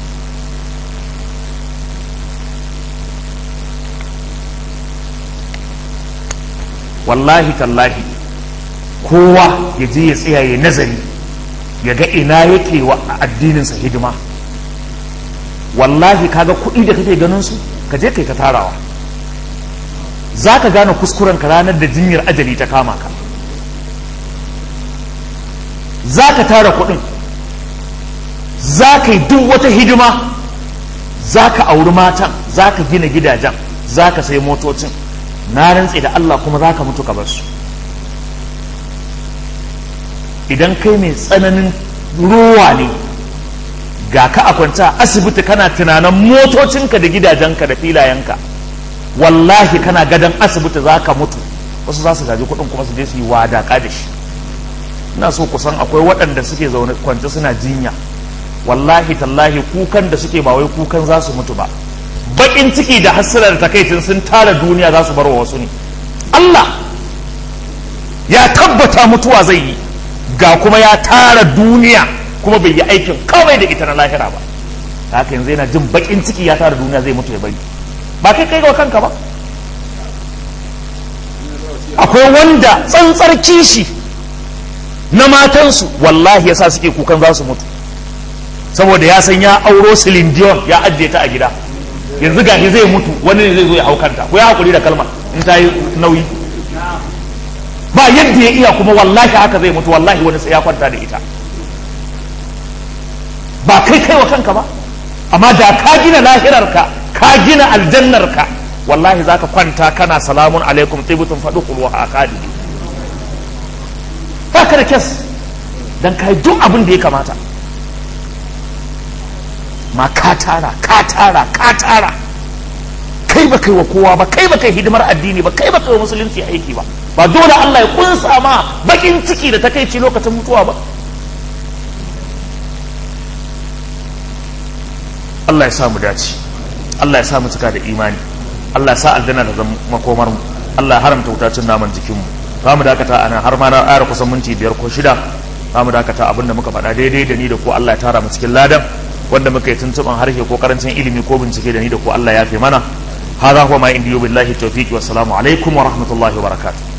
Speaker 2: Wallahi tallahi kowa ya je ya tsaya ya nazari ya ga ina yake wa addininsa hidima. Wallahi kaga kuɗi da kake ganin su ka je kai ka tarawa, za ka gane kuskuren ka ranar da jinyar ajali ta kama ka. Za ka tara kuɗin, za ka yi duk wata hidima, za ka auri matan, za ka gina gidajen, za ka sai motocin, na rantse da Allah kuma za ka mutu ka bar su. Idan kai mai tsananin ruwa ne, ga ka a kwanta asibiti kana tunanin motocinka da gidajenka da filayenka, wallahi kana gadon asibiti za ka mutu, wasu za su gaji kuɗin kuma su je su yi wadaƙa da shi. Ina so ku san akwai waɗanda suke zaune kwance suna jinya, wallahi tallahi kukan da suke ba wai kukan za su mutu ba, baƙin ciki da hassara da takaicin sun tara duniya za su bar wa wasu ne. Allah ya tabbata mutuwa zai yi, ga kuma ya tara duniya kuma bai yi aikin kawai da ita na lahira ba. Haka yanzu yana jin baƙin ciki ya tara duniya zai mutu ya bari. Ba kai ga kanka ba. Akwai wanda tsantsar kishi na matansu wallahi yasa suke kukan za su mutu, saboda ya san ya auro Celine Dion ya ajiye ta a gida, yanzu gashi zai mutu, wani ne zai zo ya hau kanta. Ko ya hakuri da kalmar in ta yi nauyi, ba yadda ya iya, kuma wallahi haka zai mutu, wallahi wani sai ya kwanta da ita. Ba kai wa kanka ba, amma da ka gina lahirarka, ka gina aljannarka, wallahi zaka kwanta kana salamun alaikum tibutun fadkhulu wa akadi. Baka da kes dan kai duk abin da ya kamata, ma ka tara kai ba kai wa kowa ba, kai ba kai hidimar addini ba, kai ba kai wa musulunci aiki ba. Ba dole Allah ya kunsa ma bakin ciki da takeici lokacin mutuwa ba. Allah ya sa mu dace, Allah ya sa mu cika da imani, Allah ya sa aljanna ta zama makomar mu, Allah ya haramta wutacin naman jikin mu. Za mu dakata a nan, har ma na ƙara kusan minti 5 ko 6. Za mu dakata abinda muka faɗa daidai da ni da ko Allah ya tara mu cikin ladan, wanda muka yi tuntuɓan harshe ko karancin ilimi ko bincike da ni da ko Allah ya fi mana. Hada huwa ma indiyo billahi tawfiqi, wassalamu alaikum wa rahmatullahi wa barakatuh.